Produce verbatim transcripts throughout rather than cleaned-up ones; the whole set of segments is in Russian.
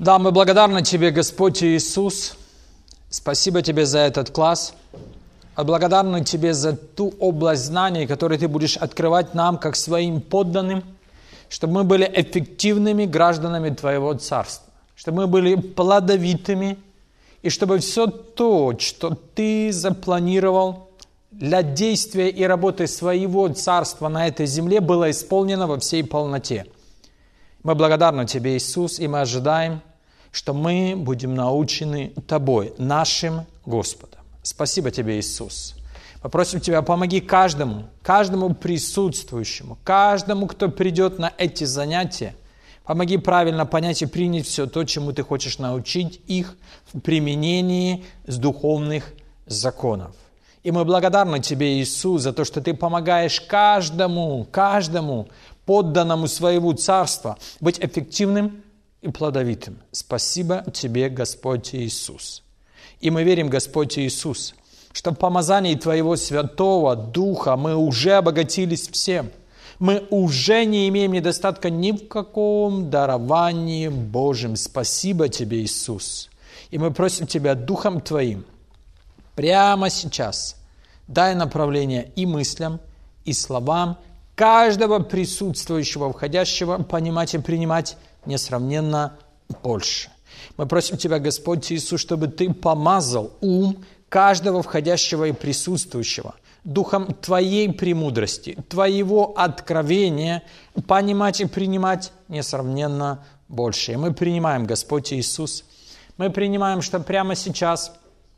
Да, мы благодарны Тебе, Господь Иисус. Спасибо Тебе за этот класс. Мы благодарны Тебе за ту область знаний, которую Ты будешь открывать нам, как своим подданным, чтобы мы были эффективными гражданами Твоего Царства, чтобы мы были плодовитыми, и чтобы все то, что Ты запланировал для действия и работы Своего Царства на этой земле, было исполнено во всей полноте. Мы благодарны Тебе, Иисус, и мы ожидаем, что мы будем научены Тобой, нашим Господом. Спасибо Тебе, Иисус. Мы просим Тебя, помоги каждому, каждому присутствующему, каждому, кто придет на эти занятия, помоги правильно понять и принять все то, чему Ты хочешь научить их в применении с духовных законов. И мы благодарны Тебе, Иисус, за то, что Ты помогаешь каждому, каждому подданному Своего Царства быть эффективным и плодовитым. Спасибо Тебе, Господь Иисус. И мы верим, Господь Иисус, что в помазании Твоего Святого Духа мы уже обогатились всем. Мы уже не имеем недостатка ни в каком даровании Божьем. Спасибо Тебе, Иисус. И мы просим Тебя Духом Твоим прямо сейчас дай направление и мыслям, и словам каждого присутствующего, входящего, понимать и принимать несравненно больше. Мы просим Тебя, Господь Иисус, чтобы Ты помазал ум каждого входящего и присутствующего духом Твоей премудрости, Твоего откровения, понимать и принимать несравненно больше. И мы принимаем, Господь Иисус, мы принимаем, что прямо сейчас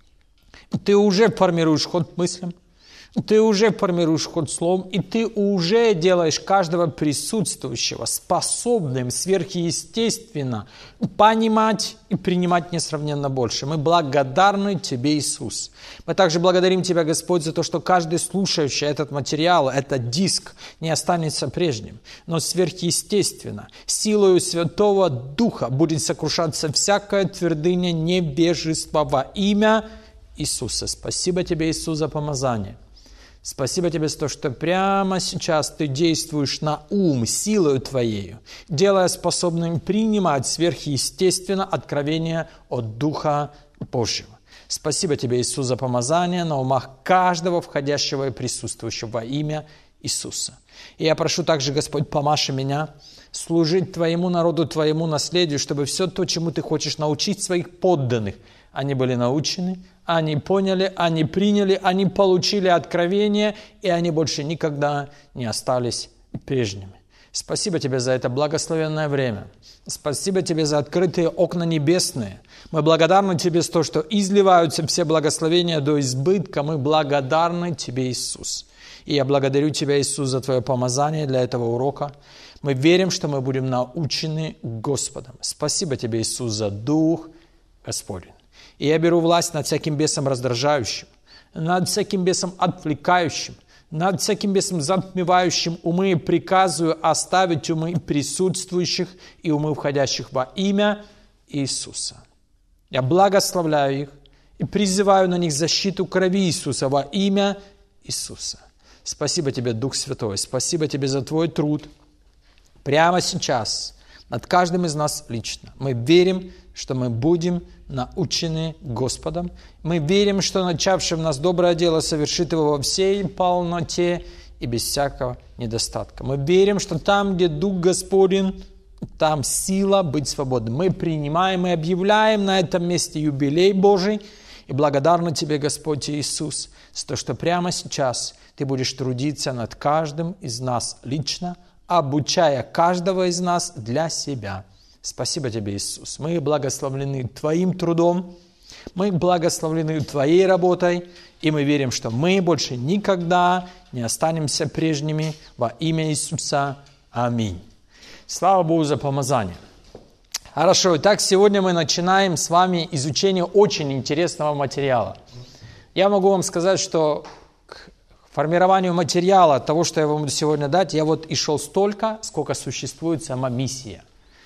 Ты уже формируешь ход мыслям, Ты уже формируешь ход словом, и Ты уже делаешь каждого присутствующего способным сверхъестественно понимать и принимать несравненно больше. Мы благодарны Тебе, Иисус. Мы также благодарим Тебя, Господь, за то, что каждый слушающий этот материал, этот диск не останется прежним, но сверхъестественно, силою Святого Духа будет сокрушаться всякая твердыня невежества во имя Иисуса. Спасибо Тебе, Иисус, за помазание. Спасибо Тебе за то, что прямо сейчас Ты действуешь на ум силою Твоею, делая способным принимать сверхъестественно откровение от Духа Божьего. Спасибо Тебе, Иисус, за помазание на умах каждого входящего и присутствующего во имя Иисуса. И я прошу также, Господь, помажь меня служить Твоему народу, Твоему наследию, чтобы все то, чему Ты хочешь научить своих подданных, они были научены, они поняли, они приняли, они получили откровение, и они больше никогда не остались прежними. Спасибо Тебе за это благословенное время. Спасибо Тебе за открытые окна небесные. Мы благодарны Тебе за то, что изливаются все благословения до избытка. Мы благодарны Тебе, Иисус. И я благодарю Тебя, Иисус, за Твое помазание для этого урока. Мы верим, что мы будем научены Господом. Спасибо Тебе, Иисус, за Дух Господень. И я беру власть над всяким бесом раздражающим, над всяким бесом отвлекающим, над всяким бесом затмевающим умы, и приказываю оставить умы присутствующих и умы входящих во имя Иисуса. Я благословляю их и призываю на них защиту крови Иисуса во имя Иисуса. Спасибо Тебе, Дух Святой, спасибо Тебе за Твой труд прямо сейчас над каждым из нас лично. Мы верим, что мы будем научены Господом. Мы верим, что начавший в нас доброе дело совершит его во всей полноте и без всякого недостатка. Мы верим, что там, где Дух Господень, там сила быть свободным. Мы принимаем и объявляем на этом месте юбилей Божий. И благодарны Тебе, Господь Иисус, за то, что прямо сейчас Ты будешь трудиться над каждым из нас лично, обучая каждого из нас для себя. Спасибо Тебе, Иисус. Мы благословлены Твоим трудом, мы благословлены Твоей работой, и мы верим, что мы больше никогда не останемся прежними во имя Иисуса. Аминь. Слава Богу за помазание. Хорошо, итак, сегодня мы начинаем с вами изучение очень интересного материала. Я могу вам сказать, что к формированию материала, того, что я вам буду сегодня дать, я вот и шел столько, сколько существует сама миссия.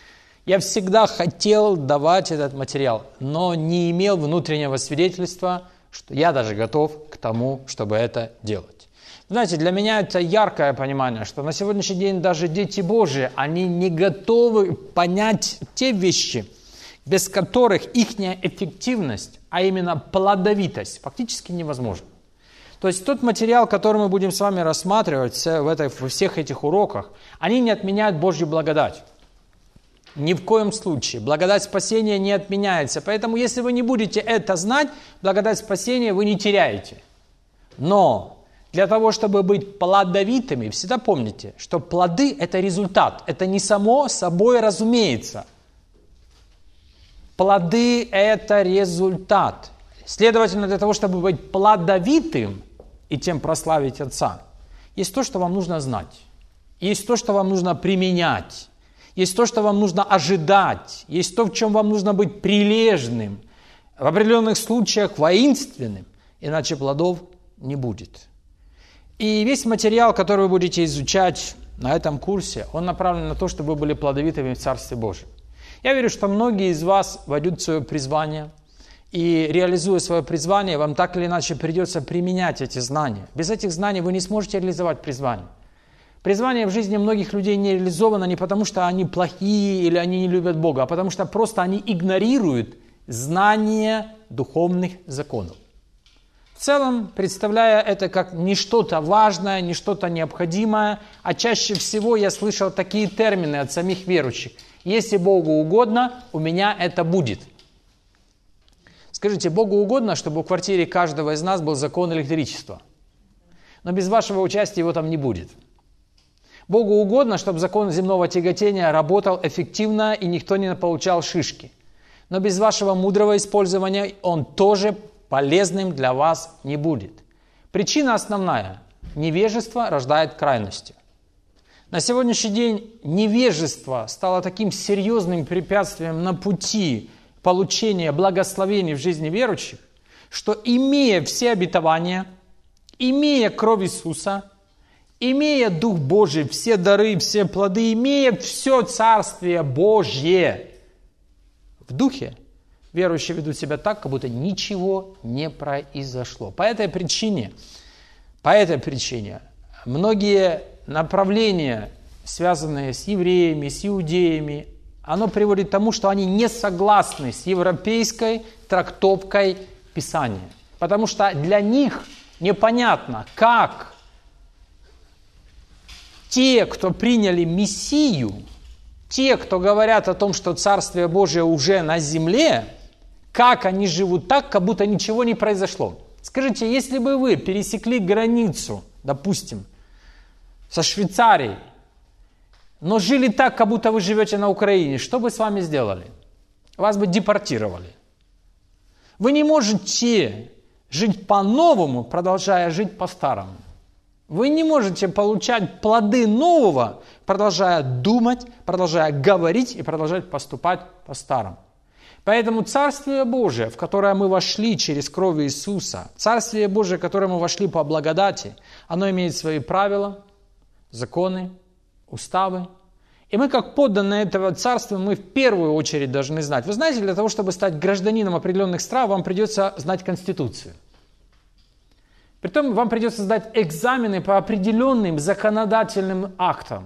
Я всегда хотел давать этот материал, но не имел внутреннего свидетельства, что я даже готов к тому, чтобы это делать. Знаете, для меня это яркое понимание, что на сегодняшний день даже дети Божии, они не готовы понять те вещи, без которых их эффективность, а именно плодовитость, фактически невозможна. То есть тот материал, который мы будем с вами рассматривать в, этой, во всех этих уроках, они не отменяют Божью благодать. Ни в коем случае. Благодать спасения не отменяется. Поэтому, если вы не будете это знать, благодать спасения вы не теряете. Но для того, чтобы быть плодовитыми, всегда помните, что плоды – это результат. Это не само собой разумеется. Плоды – это результат. Следовательно, для того, чтобы быть плодовитым и тем прославить Отца, есть то, что вам нужно знать. Есть то, что вам нужно применять. Есть то, что вам нужно ожидать. Есть то, в чем вам нужно быть прилежным. В определенных случаях воинственным. Иначе плодов не будет. И весь материал, который вы будете изучать на этом курсе, он направлен на то, чтобы вы были плодовитыми в Царстве Божьем. Я верю, что многие из вас войдут в свое призвание. И реализуя свое призвание, вам так или иначе придется применять эти знания. Без этих знаний вы не сможете реализовать призвание. Призвание в жизни многих людей не реализовано не потому, что они плохие или они не любят Бога, а потому что просто они игнорируют знание духовных законов. В целом, представляя это как не что-то важное, не что-то необходимое, а чаще всего я слышал такие термины от самих верующих. Если Богу угодно, у меня это будет. Скажите, Богу угодно, чтобы в квартире каждого из нас был закон электричества. Но без вашего участия его там не будет. Богу угодно, чтобы закон земного тяготения работал эффективно и никто не получал шишки. Но без вашего мудрого использования он тоже полезным для вас не будет. Причина основная. Невежество рождает крайности. На сегодняшний день невежество стало таким серьезным препятствием на пути получения благословений в жизни верующих, что имея все обетования, имея кровь Иисуса, имея Дух Божий, все дары, все плоды, имея все Царствие Божье в Духе, верующие ведут себя так, как будто ничего не произошло. По этой причине, по этой причине многие направления, связанные с евреями, с иудеями, оно приводит к тому, что они не согласны с европейской трактовкой Писания. Потому что для них непонятно, как те, кто приняли Мессию, те, кто говорят о том, что Царствие Божие уже на земле, как они живут так, как будто ничего не произошло. Скажите, если бы вы пересекли границу, допустим, со Швейцарией, но жили так, как будто вы живете на Украине, что бы с вами сделали? Вас бы депортировали. Вы не можете жить по-новому, продолжая жить по-старому. Вы не можете получать плоды нового, продолжая думать, продолжая говорить и продолжать поступать по-старому. Поэтому Царствие Божие, в которое мы вошли через кровь Иисуса, Царствие Божие, в которое мы вошли по благодати, оно имеет свои правила, законы, уставы. И мы, как подданные этого царства, мы в первую очередь должны знать. Вы знаете, для того, чтобы стать гражданином определенных стран, вам придется знать Конституцию. Притом вам придется сдать экзамены по определенным законодательным актам.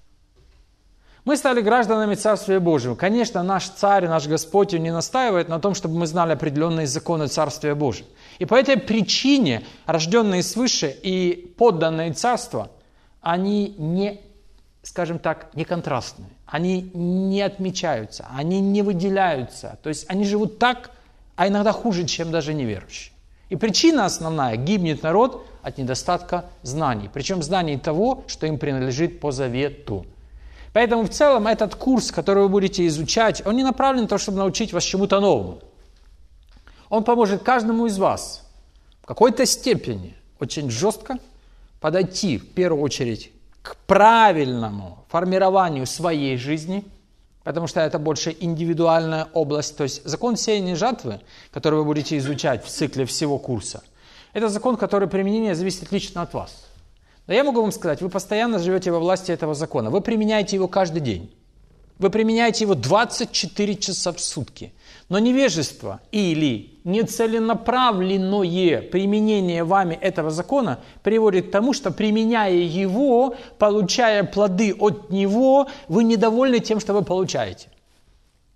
Мы стали гражданами Царствия Божьего. Конечно, наш царь, наш Господь не настаивает на том, чтобы мы знали определенные законы Царствия Божьего. И по этой причине рожденные свыше и подданные царства, они не, скажем так, не контрастные. Они не отмечаются, они не выделяются. То есть они живут так, а иногда хуже, чем даже неверующие. И причина основная – гибнет народ от недостатка знаний. Причем знаний того, что им принадлежит по завету. Поэтому в целом этот курс, который вы будете изучать, он не направлен на то, чтобы научить вас чему-то новому. Он поможет каждому из вас в какой-то степени очень жестко подойти в первую очередь к правильному формированию своей жизни, потому что это больше индивидуальная область. То есть закон сеяния и жатвы, который вы будете изучать в цикле всего курса, это закон, который применение зависит лично от вас. Но я могу вам сказать, вы постоянно живете во власти этого закона. Вы применяете его каждый день. Вы применяете его двадцать четыре часа в сутки. Но невежество или нецеленаправленное применение вами этого закона приводит к тому, что, применяя его, получая плоды от него, вы недовольны тем, что вы получаете.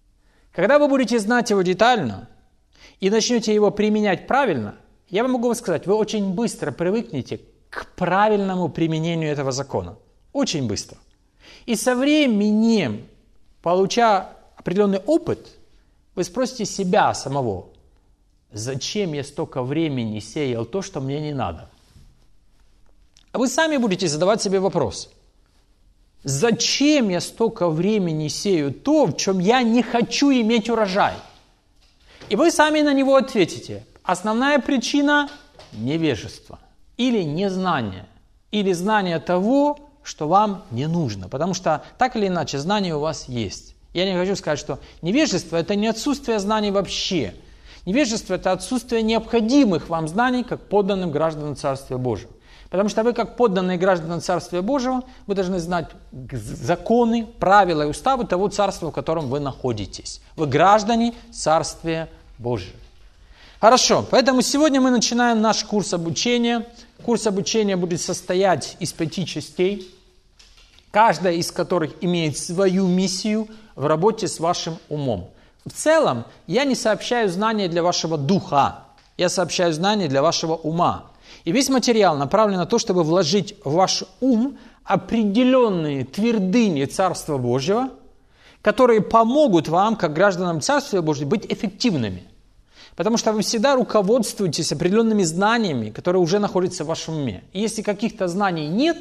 Когда вы будете знать его детально и начнете его применять правильно, я вам могу сказать, вы очень быстро привыкнете к правильному применению этого закона. Очень быстро. И со временем, получая определенный опыт, вы спросите себя самого, зачем я столько времени сеял то, что мне не надо? А вы сами будете задавать себе вопрос. Зачем я столько времени сею то, в чем я не хочу иметь урожай? И вы сами на него ответите. Основная причина – невежество. Или незнание. Или знание того, что вам не нужно. Потому что так или иначе знание у вас есть. Я не хочу сказать, что невежество – это не отсутствие знаний вообще. Невежество – это отсутствие необходимых вам знаний, как подданным гражданам Царствия Божьего. Потому что вы, как подданные граждане Царствия Божьего, вы должны знать законы, правила и уставы того царства, в котором вы находитесь. Вы граждане Царствия Божьего. Хорошо, поэтому сегодня мы начинаем наш курс обучения. Курс обучения будет состоять из пяти частей, каждая из которых имеет свою миссию в работе с вашим умом. В целом, я не сообщаю знания для вашего духа, я сообщаю знания для вашего ума. И весь материал направлен на то, чтобы вложить в ваш ум определенные твердыни Царства Божьего, которые помогут вам, как гражданам Царствия Божьего, быть эффективными. Потому что вы всегда руководствуетесь определенными знаниями, которые уже находятся в вашем уме. И если каких-то знаний нет,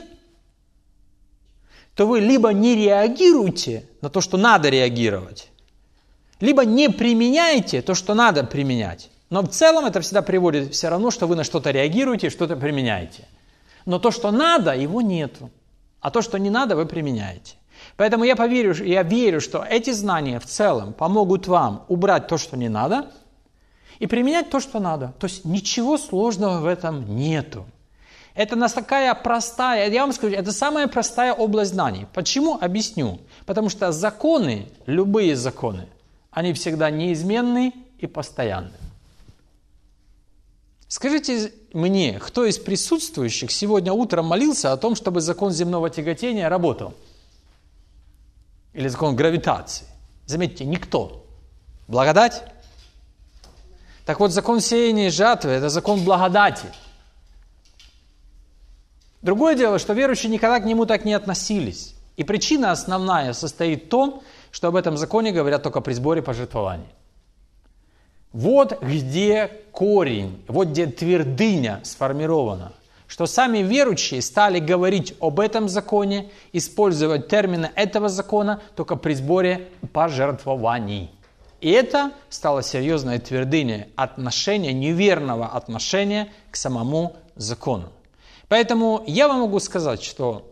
то вы либо не реагируете на то, что надо реагировать, либо не применяете то, что надо применять. Но в целом это всегда приводит все равно, что вы на что-то реагируете, что-то применяете. Но то, что надо, его нету. А то, что не надо, вы применяете. Поэтому я, поверю, я верю, что эти знания в целом помогут вам убрать то, что не надо, и применять то, что надо. То есть ничего сложного в этом нету. Это нас такая простая, я вам скажу, это самая простая область знаний. Почему? Объясню. Потому что законы, любые законы, они всегда неизменны и постоянны. Скажите мне, кто из присутствующих сегодня утром молился о том, чтобы закон земного тяготения работал? Или закон гравитации? Заметьте, никто. Благодать? Так вот, закон сеяния и жатвы – это закон благодати. Другое дело, что верующие никогда к нему так не относились. И причина основная состоит в том, что об этом законе говорят только при сборе пожертвований. Вот где корень, вот где твердыня сформирована. Что сами верующие стали говорить об этом законе, использовать термины этого закона только при сборе пожертвований. И это стало серьезной твердыней отношения, неверного отношения к самому закону. Поэтому я вам могу сказать, что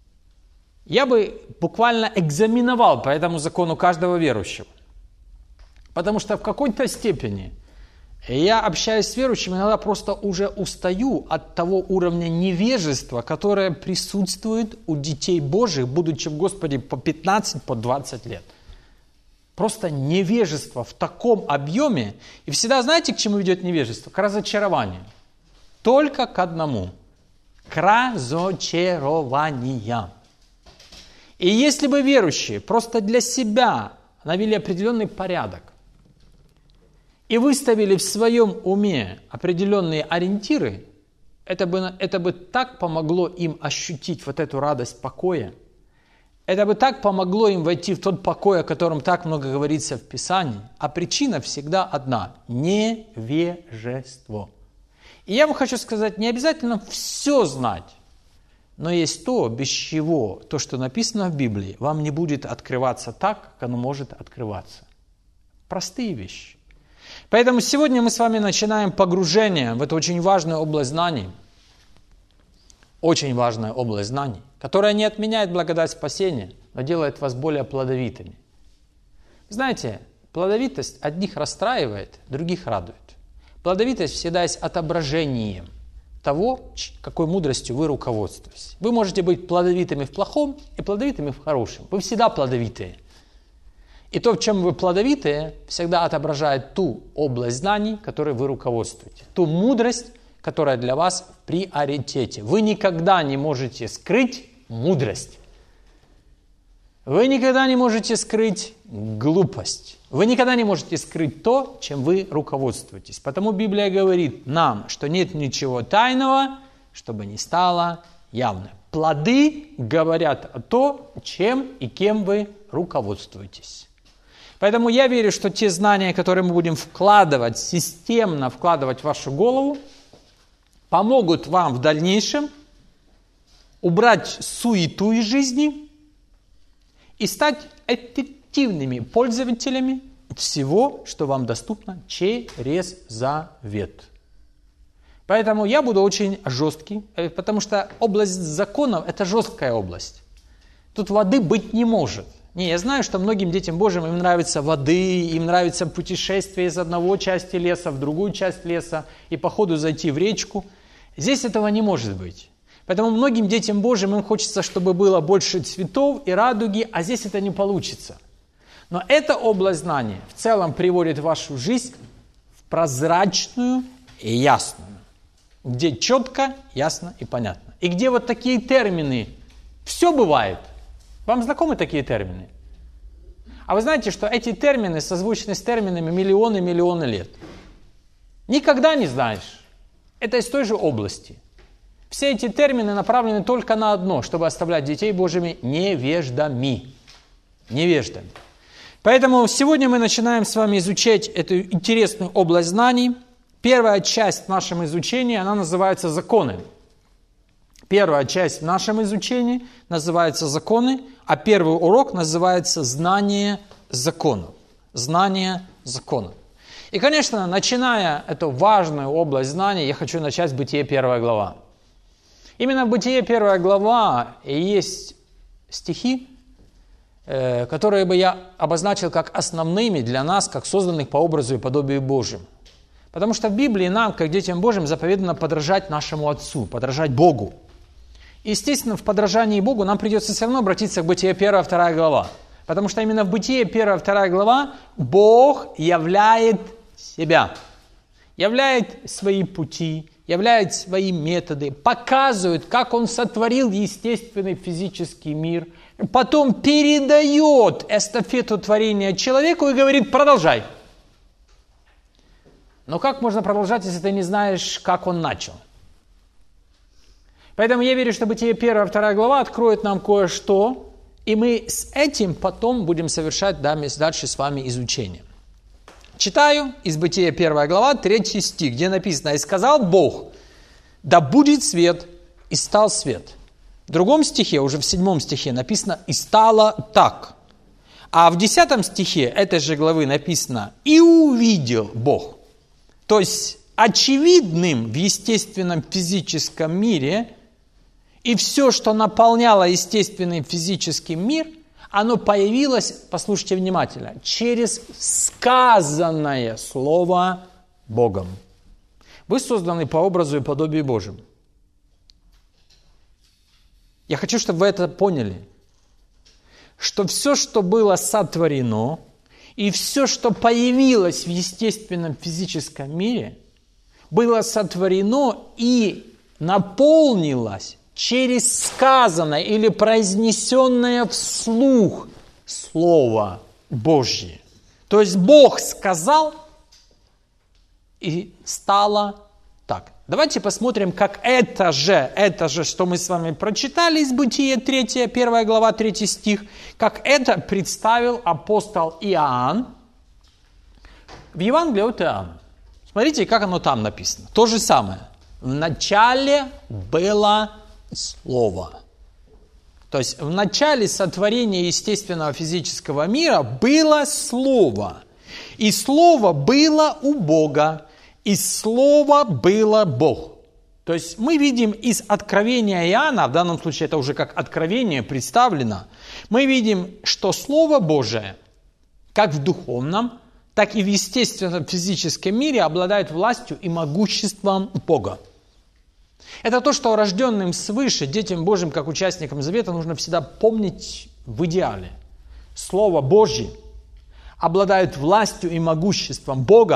я бы буквально экзаменовал по этому закону каждого верующего. Потому что в какой-то степени я, общаясь с верующими, иногда просто уже устаю от того уровня невежества, которое присутствует у детей Божьих, будучи в Господе по пятнадцать, по двадцать лет. Просто невежество в таком объеме. И всегда знаете, к чему ведет невежество? К разочарованию. Только к одному. К разочарованиям. И если бы верующие просто для себя навели определенный порядок и выставили в своем уме определенные ориентиры, это бы, это бы так помогло им ощутить вот эту радость покоя. Это бы так помогло им войти в тот покой, о котором так много говорится в Писании. А причина всегда одна – невежество. И я вам хочу сказать, не обязательно все знать, но есть то, без чего то, что написано в Библии, вам не будет открываться так, как оно может открываться. Простые вещи. Поэтому сегодня мы с вами начинаем погружение в эту очень важную область знаний. Очень важная область знаний, которая не отменяет благодать спасения, но делает вас более плодовитыми. Знаете, плодовитость одних расстраивает, других радует. Плодовитость всегда есть отображением того, какой мудростью вы руководствуетесь. Вы можете быть плодовитыми в плохом и плодовитыми в хорошем. Вы всегда плодовитые. И то, в чем вы плодовитые, всегда отображает ту область знаний, которой вы руководствуете. Ту мудрость, которая для вас в приоритете. Вы никогда не можете скрыть мудрость. Вы никогда не можете скрыть глупость. Вы никогда не можете скрыть то, чем вы руководствуетесь. Потому Библия говорит нам, что нет ничего тайного, чтобы не стало явным. Плоды говорят о том, чем и кем вы руководствуетесь. Поэтому я верю, что те знания, которые мы будем вкладывать, системно вкладывать в вашу голову, помогут вам в дальнейшем убрать суету из жизни и стать эффективными пользователями всего, что вам доступно через завет. Поэтому я буду очень жесткий, потому что область законов – это жесткая область. Тут воды быть не может. Не, я знаю, что многим детям Божьим им нравится воды, им нравится путешествие из одного части леса в другую часть леса и по ходу зайти в речку. Здесь этого не может быть. Поэтому многим детям Божьим им хочется, чтобы было больше цветов и радуги, а здесь это не получится. Но эта область знания в целом приводит вашу жизнь в прозрачную и ясную, где четко, ясно и понятно. И где вот такие термины «все бывает». Вам знакомы такие термины? А вы знаете, что эти термины созвучны с терминами миллионы-миллионы лет? Никогда не знаешь. Это из той же области. Все эти термины направлены только на одно, чтобы оставлять детей Божьими невеждами. Невеждами. Поэтому сегодня мы начинаем с вами изучать эту интересную область знаний. Первая часть в нашем изучении, она называется «Законы». Первая часть в нашем изучении называется «Законы», а первый урок называется «Знание законов». Знание законов. И, конечно, начиная эту важную область знаний, я хочу начать с Бытия первая глава. Именно в Бытие первая глава и есть стихи, которые бы я обозначил как основными для нас, как созданных по образу и подобию Божьему. Потому что в Библии нам, как детям Божьим, заповедано подражать нашему Отцу, подражать Богу. Естественно, в подражании Богу нам придется все равно обратиться к Бытие первая вторая глава. Потому что именно в Бытие первая вторая глава Бог являет себя, являет свои пути, являет свои методы, показывает, как Он сотворил естественный физический мир, потом передает эстафету творения человеку и говорит: продолжай. Но как можно продолжать, если ты не знаешь, как он начал? Поэтому я верю, что Бытие первая вторая глава откроет нам кое-что, и мы с этим потом будем совершать дальше с вами изучение. Читаю из Бытия первая глава, третий стих, где написано: «И сказал Бог, да будет свет, и стал свет». В другом стихе, уже в седьмом стихе написано: «И стало так». А в десятом стихе этой же главы написано: «И увидел Бог». То есть очевидным в естественном физическом мире и все, что наполняло естественный физический мир, оно появилось, послушайте внимательно, через сказанное слово Богом. Вы созданы по образу и подобию Божьему. Я хочу, чтобы вы это поняли, что все, что было сотворено, и все, что появилось в естественном физическом мире, было сотворено и наполнилось через сказанное или произнесенное вслух Слово Божье. То есть Бог сказал, и стало так. Давайте посмотрим, как это же, это же, что мы с вами прочитали из Бытия третья, первая глава, третий стих, как это представил апостол Иоанн в Евангелии от Иоанна. Смотрите, как оно там написано. То же самое. В начале было Слово. То есть в начале сотворения естественного физического мира было Слово. И Слово было у Бога. И Слово было Бог. То есть мы видим из откровения Иоанна, в данном случае это уже как откровение представлено, мы видим, что Слово Божие, как в духовном, так и в естественном физическом мире обладает властью и могуществом Бога. Это то, что рожденным свыше, детям Божьим, как участникам завета, нужно всегда помнить в идеале. Слово Божье обладает властью и могуществом Бога,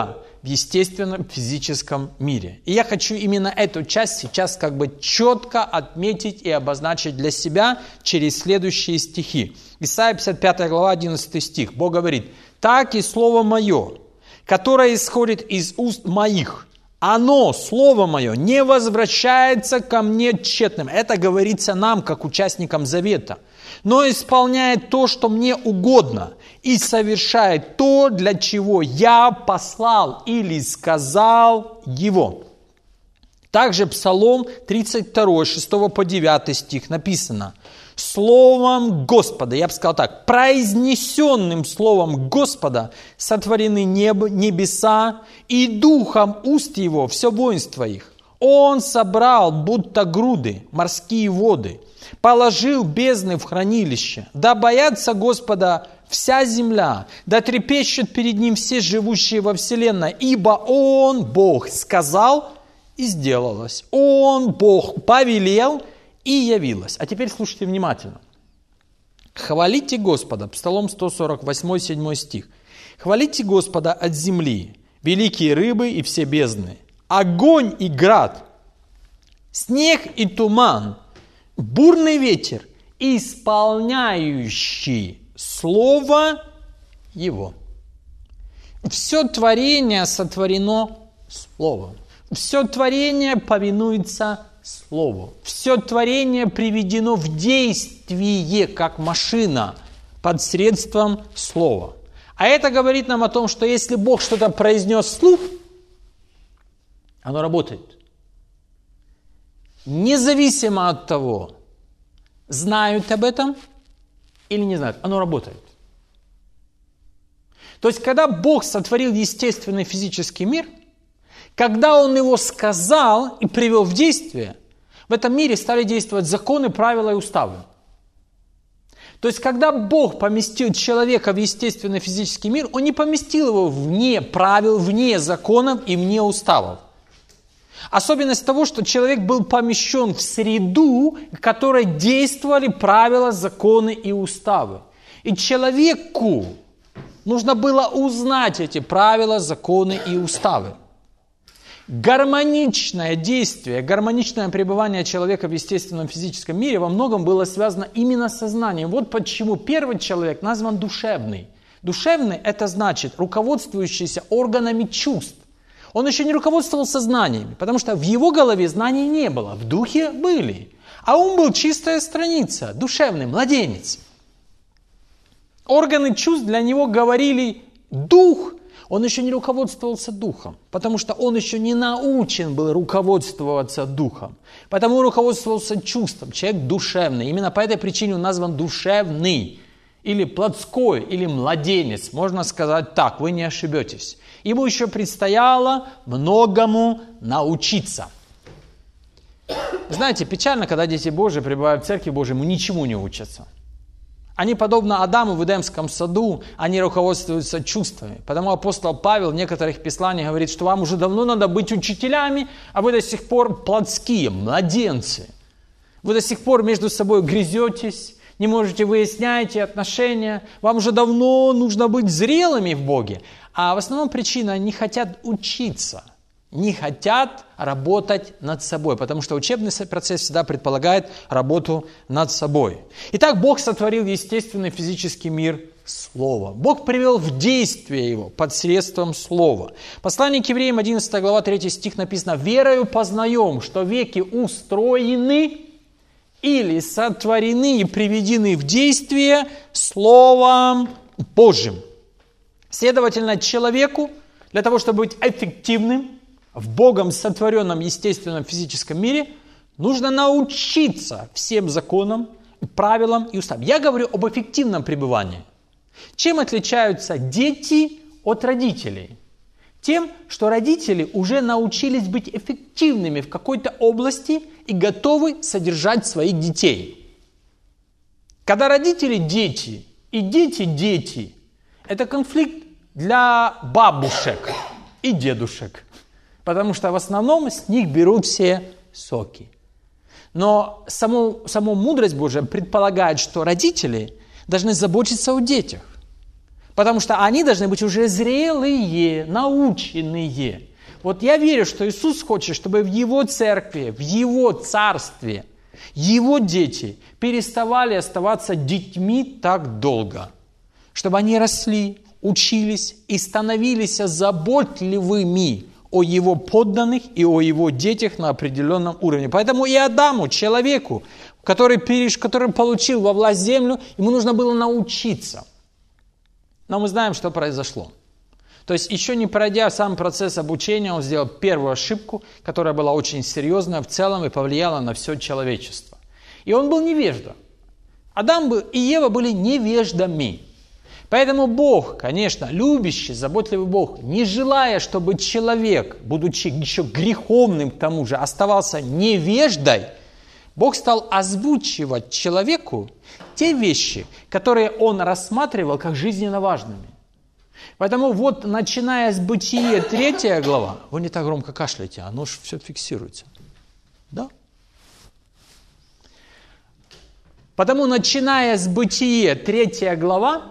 в естественном физическом мире. И я хочу именно эту часть сейчас как бы четко отметить и обозначить для себя через следующие стихи. Исайя пятьдесят пятая глава, одиннадцатый стих. Бог говорит: «Так и слово мое, которое исходит из уст моих, оно, слово мое, не возвращается ко мне тщетным». Это говорится нам, как участникам завета. «Но исполняет то, что мне угодно, и совершает то, для чего я послал или сказал его». Также Псалом тридцать два, шестого по девятый стих написано: «Словом Господа», я бы сказал так, произнесенным словом Господа сотворены небо, небеса, и духом уст его все воинство их. Он собрал, будто груды, морские воды, положил бездны в хранилище. Да боятся Господа вся земля, да трепещут перед Ним все живущие во вселенной, ибо Он, Бог, сказал, и сделалось. Он, Бог, повелел, и явилось. А теперь слушайте внимательно. «Хвалите Господа», Псалом сто сорок восемь, седьмой стих. «Хвалите Господа от земли, великие рыбы и все бездны, огонь и град, снег и туман, бурный ветер, исполняющий слово Его». Все творение сотворено Словом. Все творение повинуется Слову. Все творение приведено в действие, как машина, под средством Слова. А это говорит нам о том, что если Бог что-то произнес вслух, оно работает. Независимо от того, знают об этом или не знают, оно работает. То есть, когда Бог сотворил естественный физический мир, когда Он его сказал и привел в действие, в этом мире стали действовать законы, правила и уставы. То есть, когда Бог поместил человека в естественный физический мир, Он не поместил его вне правил, вне законов и вне уставов. Особенность того, что человек был помещен в среду, в которой действовали правила, законы и уставы. И человеку нужно было узнать эти правила, законы и уставы. Гармоничное действие, гармоничное пребывание человека в естественном физическом мире во многом было связано именно с сознанием. Вот почему первый человек назван душевный. Душевный – это значит руководствующийся органами чувств. Он еще не руководствовался знаниями, потому что в его голове знаний не было, в духе были. А он был чистая страница, душевный, младенец. Органы чувств для него говорили дух. Он еще не руководствовался духом, потому что он еще не научен был руководствоваться духом. Потому руководствовался чувством. Человек душевный. Именно по этой причине он назван душевный. Или плотской, или младенец. Можно сказать так, вы не ошибетесь. Ему еще предстояло многому научиться. Знаете, печально, когда дети Божьи пребывают в Церкви Божьей, ему ничему не учатся. Они, подобно Адаму в Эдемском саду, они руководствуются чувствами. Потому апостол Павел в некоторых посланиях говорит, что вам уже давно надо быть учителями, а вы до сих пор плотские, младенцы. Вы до сих пор между собой грызетесь, не можете выяснять отношения. Вам уже давно нужно быть зрелыми в Боге. А в основном причина – не хотят учиться. Не хотят работать над собой, потому что учебный процесс всегда предполагает работу над собой. Итак, Бог сотворил естественный физический мир Словом. Бог привел в действие его посредством Слова. Послание к Евреям, одиннадцатая глава, третий стих написано: «Верою познаем, что веки устроены или сотворены и приведены в действие Словом Божьим». Следовательно, человеку для того, чтобы быть эффективным в Богом сотворенном естественном физическом мире, нужно научиться всем законам, правилам и уставам. Я говорю об эффективном пребывании. Чем отличаются дети от родителей? Тем, что родители уже научились быть эффективными в какой-то области и готовы содержать своих детей. Когда родители – дети и дети – дети, это конфликт для бабушек и дедушек. Потому что в основном с них берут все соки. Но само, само мудрость Божия предполагает, что родители должны заботиться о детях. Потому что они должны быть уже зрелые, наученные. Вот я верю, что Иисус хочет, чтобы в Его церкви, в Его царстве, Его дети переставали оставаться детьми так долго. Чтобы они росли, учились и становились заботливыми о Его подданных и о Его детях на определенном уровне. Поэтому и Адаму, человеку, который, переш... который получил во власть землю, ему нужно было научиться. Но мы знаем, что произошло. То есть, еще не пройдя сам процесс обучения, он сделал первую ошибку, которая была очень серьезная в целом и повлияла на все человечество. И он был невежда. Адам был, и Ева были невеждами. Поэтому Бог, конечно, любящий, заботливый Бог, не желая, чтобы человек, будучи еще греховным к тому же, оставался невеждой, Бог стал озвучивать человеку те вещи, которые он рассматривал как жизненно важными. Поэтому вот, начиная с Бытия, третья глава, вы не так громко кашляете, оно же все фиксируется. Да? Потому, начиная с Бытия, третья глава,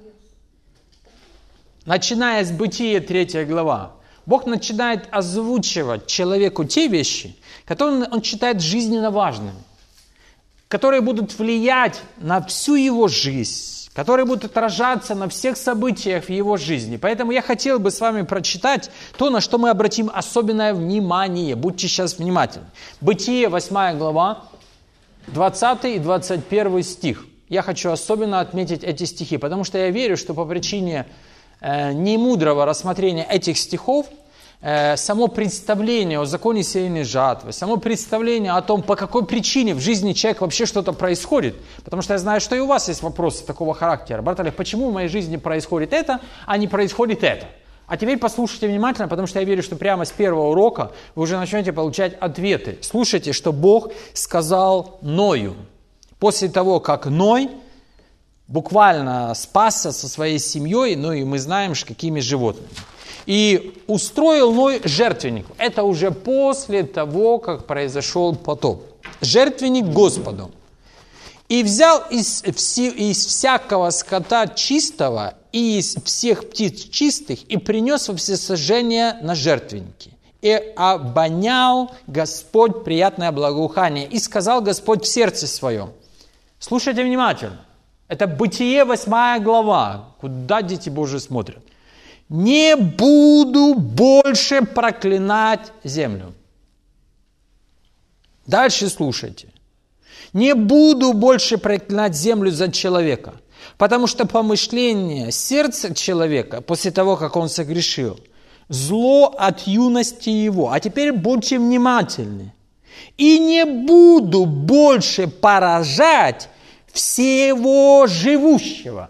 начиная с Бытия, третья глава, Бог начинает озвучивать человеку те вещи, которые он считает жизненно важными, которые будут влиять на всю его жизнь, которые будут отражаться на всех событиях в его жизни. Поэтому я хотел бы с вами прочитать то, на что мы обратим особенное внимание. Будьте сейчас внимательны. Бытие, восьмая глава, двадцатый и двадцать первый стих. Я хочу особенно отметить эти стихи, потому что я верю, что по причине э, немудрого рассмотрения этих стихов само представление о законе сеянной жатвы, само представление о том, по какой причине в жизни человека вообще что-то происходит. Потому что я знаю, что и у вас есть вопросы такого характера. Брат Олег, почему в моей жизни происходит это, а не происходит это? А теперь послушайте внимательно, потому что я верю, что прямо с первого урока вы уже начнете получать ответы. Слушайте, что Бог сказал Ною. После того, как Ной буквально спасся со своей семьей, ну и мы знаем, какими животными. И устроил Ной жертвенник. Это уже после того, как произошел потоп. Жертвенник Господу. И взял из, из всякого скота чистого и из всех птиц чистых и принес во всесожжение на жертвенники. И обонял Господь приятное благоухание. И сказал Господь в сердце своем. Слушайте внимательно. Это Бытие, восьмая глава. Куда дети Божьи смотрят? Не буду больше проклинать землю. Дальше слушайте. Не буду больше проклинать землю за человека, потому что помышление сердца человека после того, как он согрешил, зло от юности его. А теперь будьте внимательны. И не буду больше поражать всего живущего.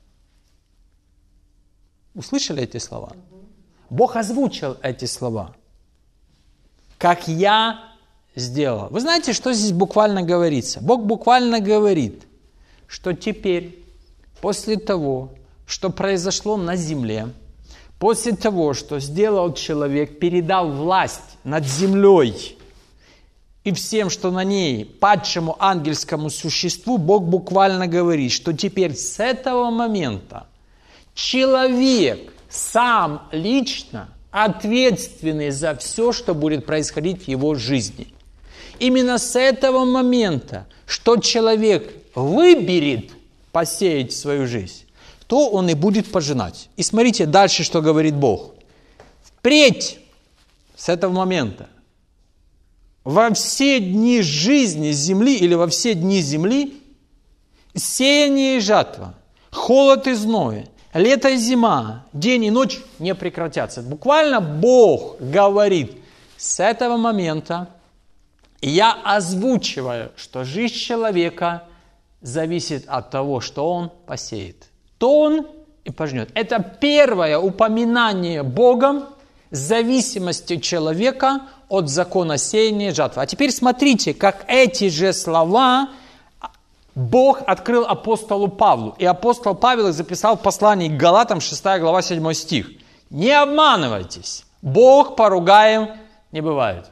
Услышали эти слова? Бог озвучил эти слова. Как я сделал. Вы знаете, что здесь буквально говорится? Бог буквально говорит, что теперь, после того, что произошло на земле, после того, что сделал человек, передал власть над землей и всем, что на ней, падшему ангельскому существу, Бог буквально говорит, что теперь с этого момента человек сам лично ответственный за все, что будет происходить в его жизни. Именно с этого момента, что человек выберет посеять свою жизнь, то он и будет пожинать. И смотрите дальше, что говорит Бог. Впредь с этого момента во все дни жизни земли или во все дни земли сеяние и жатва, холод и зной, лето и зима, день и ночь не прекратятся. Буквально Бог говорит, с этого момента я озвучиваю, что жизнь человека зависит от того, что он посеет. То он и пожнет. Это первое упоминание Богом зависимости человека от закона сеяния и жатвы. А теперь смотрите, как эти же слова Бог открыл апостолу Павлу. И апостол Павел их записал в послании к Галатам, шестая глава, седьмой стих. Не обманывайтесь, Бог поругаем не бывает.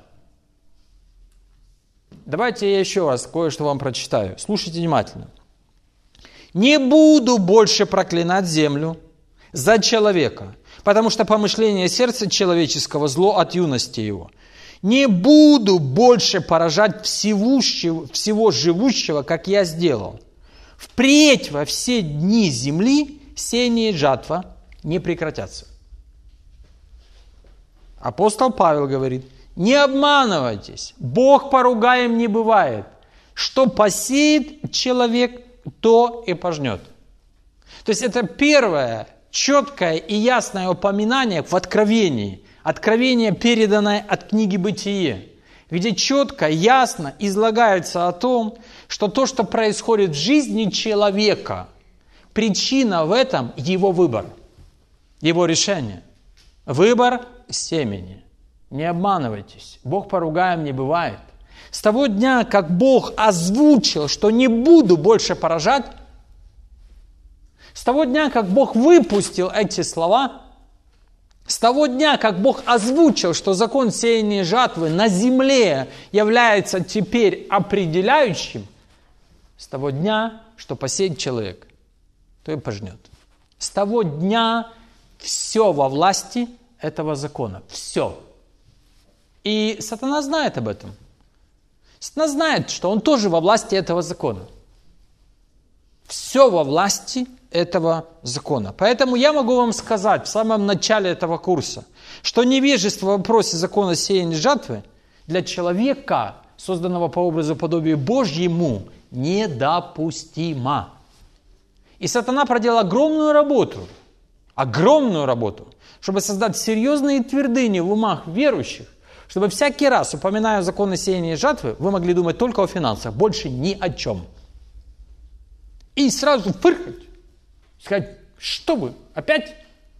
Давайте я еще раз кое-что вам прочитаю. Слушайте внимательно. Не буду больше проклинать землю, за человека, потому что помышление сердца человеческого зло от юности его. Не буду больше поражать всего, всего живущего, как я сделал. Впредь во все дни земли сеяние и жатва не прекратятся. Апостол Павел говорит, не обманывайтесь, Бог поругаем не бывает. Что посеет человек, то и пожнет. То есть это первое четкое и ясное упоминание в Откровении. Откровение, переданное от книги «Бытие», где четко, ясно излагается о том, что то, что происходит в жизни человека, причина в этом его выбор, его решение. Выбор семени. Не обманывайтесь, Бог поругаем не бывает. С того дня, как Бог озвучил, что не буду больше поражать, с того дня, как Бог выпустил эти слова, с того дня, как Бог озвучил, что закон сеяния и жатвы на земле является теперь определяющим, с того дня, что посеет человек, то и пожнет. С того дня все во власти этого закона. Все. И сатана знает об этом. Сатана знает, что он тоже во власти этого закона. Все во власти этого закона. Поэтому я могу вам сказать в самом начале этого курса, что невежество в вопросе закона сеяния и жатвы для человека, созданного по образу и подобию Божьему, недопустимо. И сатана проделал огромную работу, огромную работу, чтобы создать серьезные твердыни в умах верующих, чтобы всякий раз, упоминая законы сеяния и жатвы, вы могли думать только о финансах, больше ни о чем. И сразу фыркать, сказать, что вы, опять?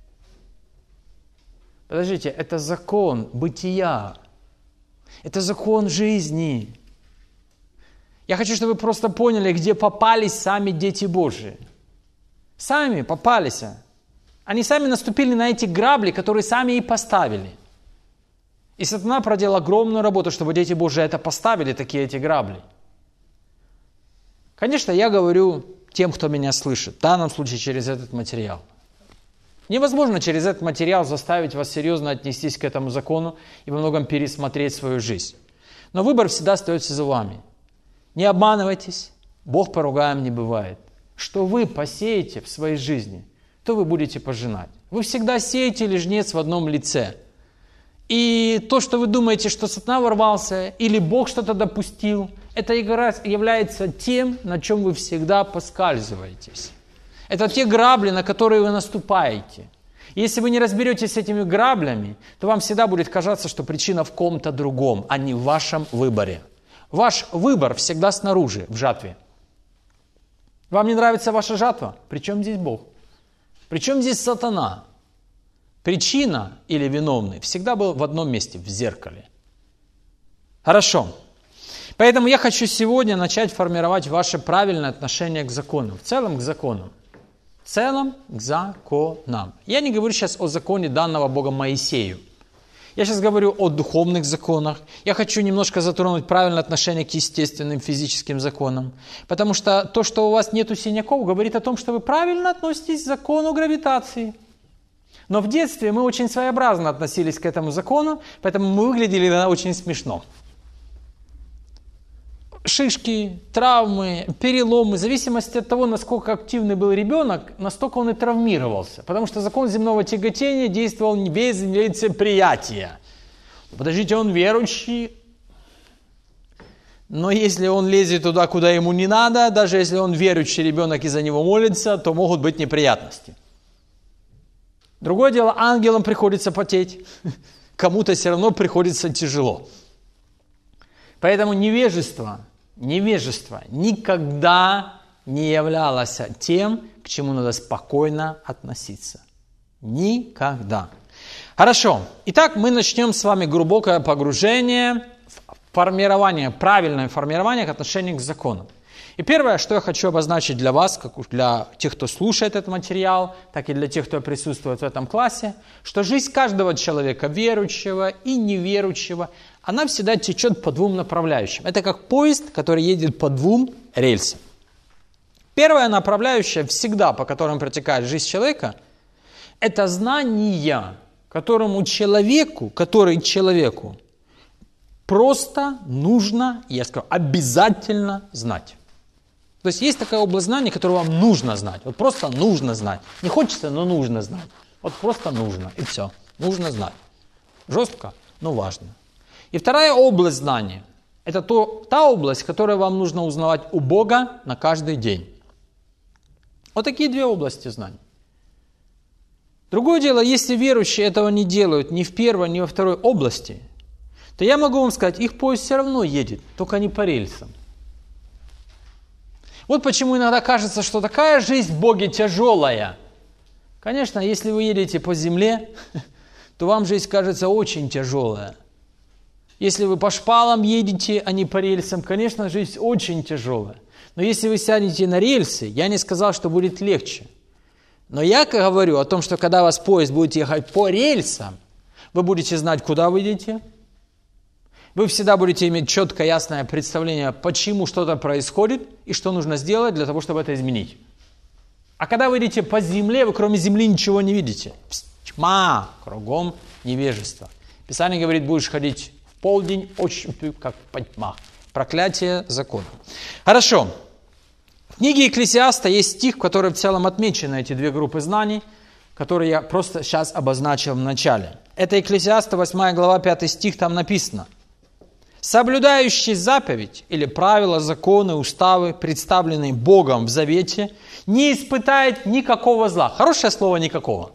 Подождите, это закон бытия, это закон жизни. Я хочу, чтобы вы просто поняли, где попались сами дети Божии. Сами попались. Они сами наступили на эти грабли, которые сами и поставили. И сатана проделал огромную работу, чтобы дети Божии это поставили, такие эти грабли. Конечно, я говорю тем, кто меня слышит, в данном случае через этот материал. Невозможно через этот материал заставить вас серьезно отнестись к этому закону и во многом пересмотреть свою жизнь. Но выбор всегда остается за вами. Не обманывайтесь, Бог поругаем не бывает. Что вы посеете в своей жизни, то вы будете пожинать. Вы всегда сеете или жнец в одном лице. И то, что вы думаете, что сатана ворвался, или Бог что-то допустил, это является тем, на чем вы всегда поскальзываетесь. Это те грабли, на которые вы наступаете. Если вы не разберетесь с этими граблями, то вам всегда будет казаться, что причина в ком-то другом, а не в вашем выборе. Ваш выбор всегда снаружи, в жатве. Вам не нравится ваша жатва? Причем здесь Бог? Причем здесь сатана? Причина или виновный всегда был в одном месте, в зеркале. Хорошо. Поэтому я хочу сегодня начать формировать ваше правильное отношение к закону. В целом к законам. В целом к законам. Я не говорю сейчас о законе, данного Богом Моисею. Я сейчас говорю о духовных законах. Я хочу немножко затронуть правильное отношение к естественным физическим законам. Потому что то, что у вас нету синяков, говорит о том, что вы правильно относитесь к закону гравитации. Но в детстве мы очень своеобразно относились к этому закону, поэтому мы выглядели иногда очень смешно. Шишки, травмы, переломы, в зависимости от того, насколько активный был ребенок, настолько он и травмировался. Потому что закон земного тяготения действовал без лицеприятия. Подождите, он верующий, но если он лезет туда, куда ему не надо, даже если он верующий ребенок и за него молится, то могут быть неприятности. Другое дело, ангелам приходится потеть, кому-то все равно приходится тяжело. Поэтому невежество, невежество никогда не являлось тем, к чему надо спокойно относиться. Никогда. Хорошо. Итак, мы начнем с вами глубокое погружение в формирование, правильное формирование к отношению к закону. И первое, что я хочу обозначить для вас, как для тех, кто слушает этот материал, так и для тех, кто присутствует в этом классе, что жизнь каждого человека, верующего и неверующего, она всегда течет по двум направляющим. Это как поезд, который едет по двум рельсам. Первая направляющая всегда, по которым протекает жизнь человека, Это знания, которому человеку, который человеку просто нужно, я скажу, обязательно знать. То есть есть такая область знаний, которую вам нужно знать. Вот просто нужно знать. Не хочется, но нужно знать. Вот просто нужно, и все. Нужно знать. Жестко, но важно. И вторая область знаний – это то, та область, которую вам нужно узнавать у Бога на каждый день. Вот такие две области знаний. Другое дело, если верующие этого не делают ни в первой, ни во второй области, то я могу вам сказать, их поезд все равно едет, только не по рельсам. Вот почему иногда кажется, что такая жизнь в Боге тяжелая. Конечно, если вы едете по земле, то вам жизнь кажется очень тяжелая. Если вы по шпалам едете, а не по рельсам, конечно, жизнь очень тяжелая. Но если вы сядете на рельсы, я не сказал, что будет легче. Но я говорю о том, что когда у вас поезд будет ехать по рельсам, вы будете знать, куда вы идете. Вы всегда будете иметь четкое, ясное представление, почему что-то происходит и что нужно сделать для того, чтобы это изменить. А когда вы идете по земле, вы кроме земли ничего не видите. Тьма, кругом невежество. Писание говорит, будешь ходить в полдень, ощупью, как по тьмах. Проклятие закона. Хорошо. В книге Екклесиаста есть стих, в котором в целом отмечены эти две группы знаний, которые я просто сейчас обозначил в начале. Это Екклесиаста, восьмая глава, пятый стих, там написано. «Соблюдающий заповедь или правила, законы, уставы, представленные Богом в завете, не испытает никакого зла». Хорошее слово «никакого».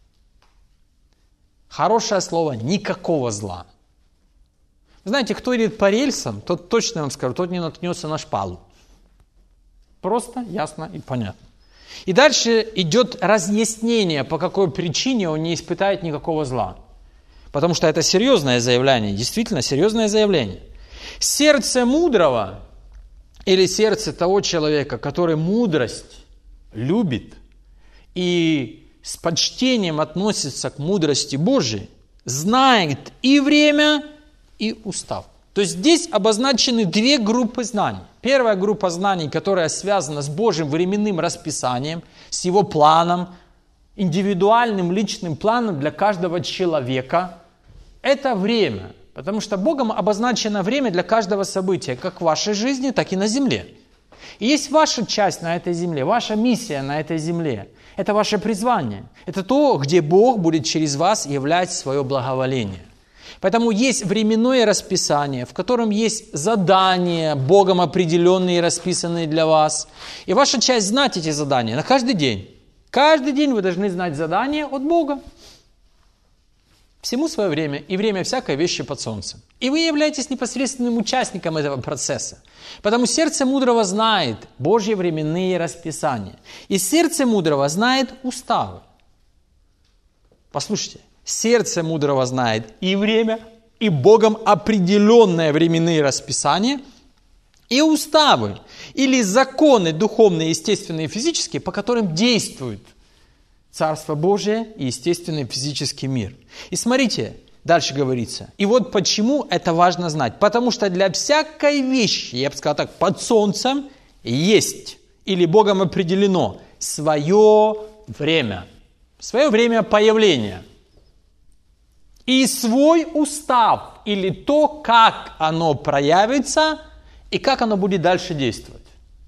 Хорошее слово «никакого зла». Знаете, кто идет по рельсам, тот точно вам скажу, тот не наткнется на шпалу. Просто, ясно и понятно. И дальше идет разъяснение, по какой причине он не испытает никакого зла. Потому что это серьезное заявление, действительно серьезное заявление. Сердце мудрого или сердце того человека, который мудрость любит и с почтением относится к мудрости Божией, знает и время, и устав. То есть здесь обозначены две группы знаний. Первая группа знаний, которая связана с Божьим временным расписанием, с Его планом, индивидуальным личным планом для каждого человека, это время. Потому что Богом обозначено время для каждого события, как в вашей жизни, так и на земле. И есть ваша часть на этой земле, ваша миссия на этой земле. Это ваше призвание. Это то, где Бог будет через вас являть свое благоволение. Поэтому есть временное расписание, в котором есть задания, Богом определенные, расписанные для вас. И ваша часть знать эти задания на каждый день. Каждый день вы должны знать задания от Бога. Всему свое время, и время всякой вещи под солнцем. И вы являетесь непосредственным участником этого процесса. Потому сердце мудрого знает Божьи временные расписания. И сердце мудрого знает уставы. Послушайте. Сердце мудрого знает и время, и Богом определенное временные расписания, и уставы, или законы духовные, естественные и физические, по которым действует Царство Божие и естественный физический мир. И смотрите, дальше говорится. И вот почему это важно знать. Потому что для всякой вещи, я бы сказал так, под солнцем есть, или Богом определено, свое время. Свое время появления. И свой устав, или то, как оно проявится, и как оно будет дальше действовать.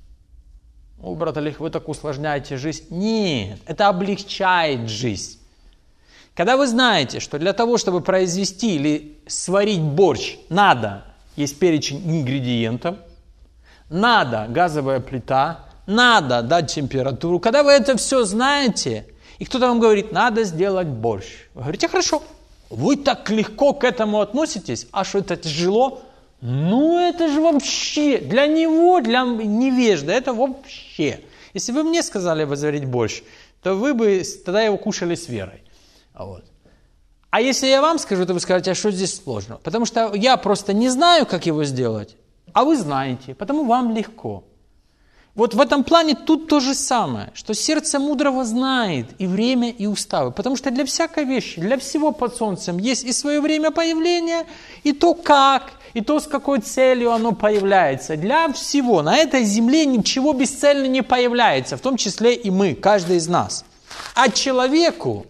О, брат Олег, вы так усложняете жизнь. Нет, это облегчает жизнь. Когда вы знаете, что для того, чтобы произвести или сварить борщ, надо, есть перечень ингредиентов, надо газовая плита, надо дать температуру. Когда вы это все знаете, и кто-то вам говорит, надо сделать борщ, вы говорите, хорошо. Вы так легко к этому относитесь, а что это тяжело? Ну, это же вообще, для него, для невежды, это вообще. Если бы мне сказали варить борщ, то вы бы тогда его кушали с верой. Вот. А если я вам скажу, то вы скажете, а что здесь сложно? Потому что я просто не знаю, как его сделать, а вы знаете, потому вам легко. Вот в этом плане тут то же самое, что сердце мудрого знает и время, и уставы. Потому что для всякой вещи, для всего под солнцем есть и свое время появления, и то как, и то с какой целью оно появляется. Для всего. На этой земле ничего бесцельно не появляется, в том числе и мы, каждый из нас. А человеку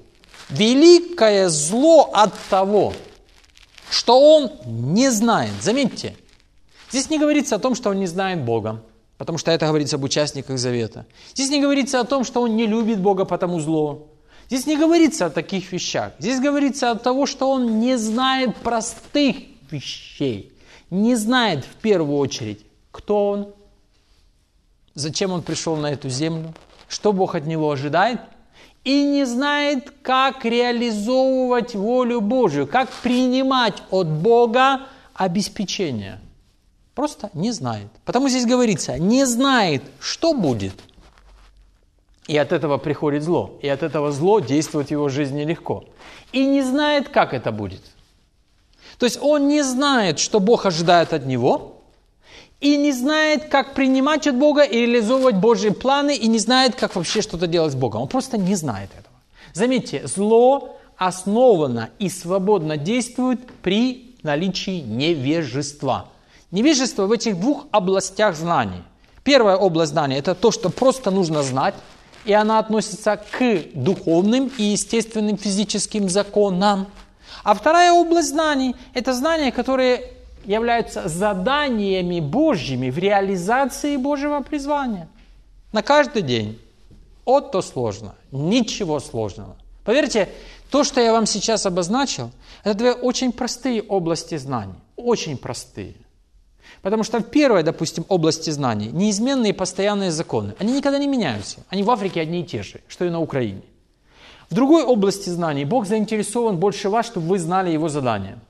великое зло от того, что он не знает. Заметьте, здесь не говорится о том, что он не знает Бога, потому что это говорится об участниках завета. Здесь не говорится о том, что он не любит Бога, потому зло. Здесь не говорится о таких вещах. Здесь говорится о том, что он не знает простых вещей. Не знает в первую очередь, кто он, зачем он пришел на эту землю, что Бог от него ожидает, и не знает, как реализовывать волю Божию, как принимать от Бога обеспечение. Просто не знает. Потому здесь говорится, не знает, что будет. И от этого приходит зло. И от этого зло действует в его жизни легко. И не знает, как это будет. То есть он не знает, что Бог ожидает от него, и не знает, как принимать от Бога и реализовывать Божьи планы, и не знает, как вообще что-то делать с Богом. Он просто не знает этого. Заметьте, зло основано и свободно действует при наличии невежества. Невежество в этих двух областях знаний. Первая область знаний – это то, что просто нужно знать, и она относится к духовным и естественным физическим законам. А вторая область знаний – это знания, которые являются заданиями Божьими в реализации Божьего призвания. На каждый день. Вот то сложно. Ничего сложного. Поверьте, то, что я вам сейчас обозначил, это две очень простые области знаний. Очень простые. Потому что в первой, допустим, области знаний неизменные постоянные законы. Они никогда не меняются. Они в Африке одни и те же, что и на Украине. В другой области знаний Бог заинтересован больше вас, чтобы вы знали Его задания.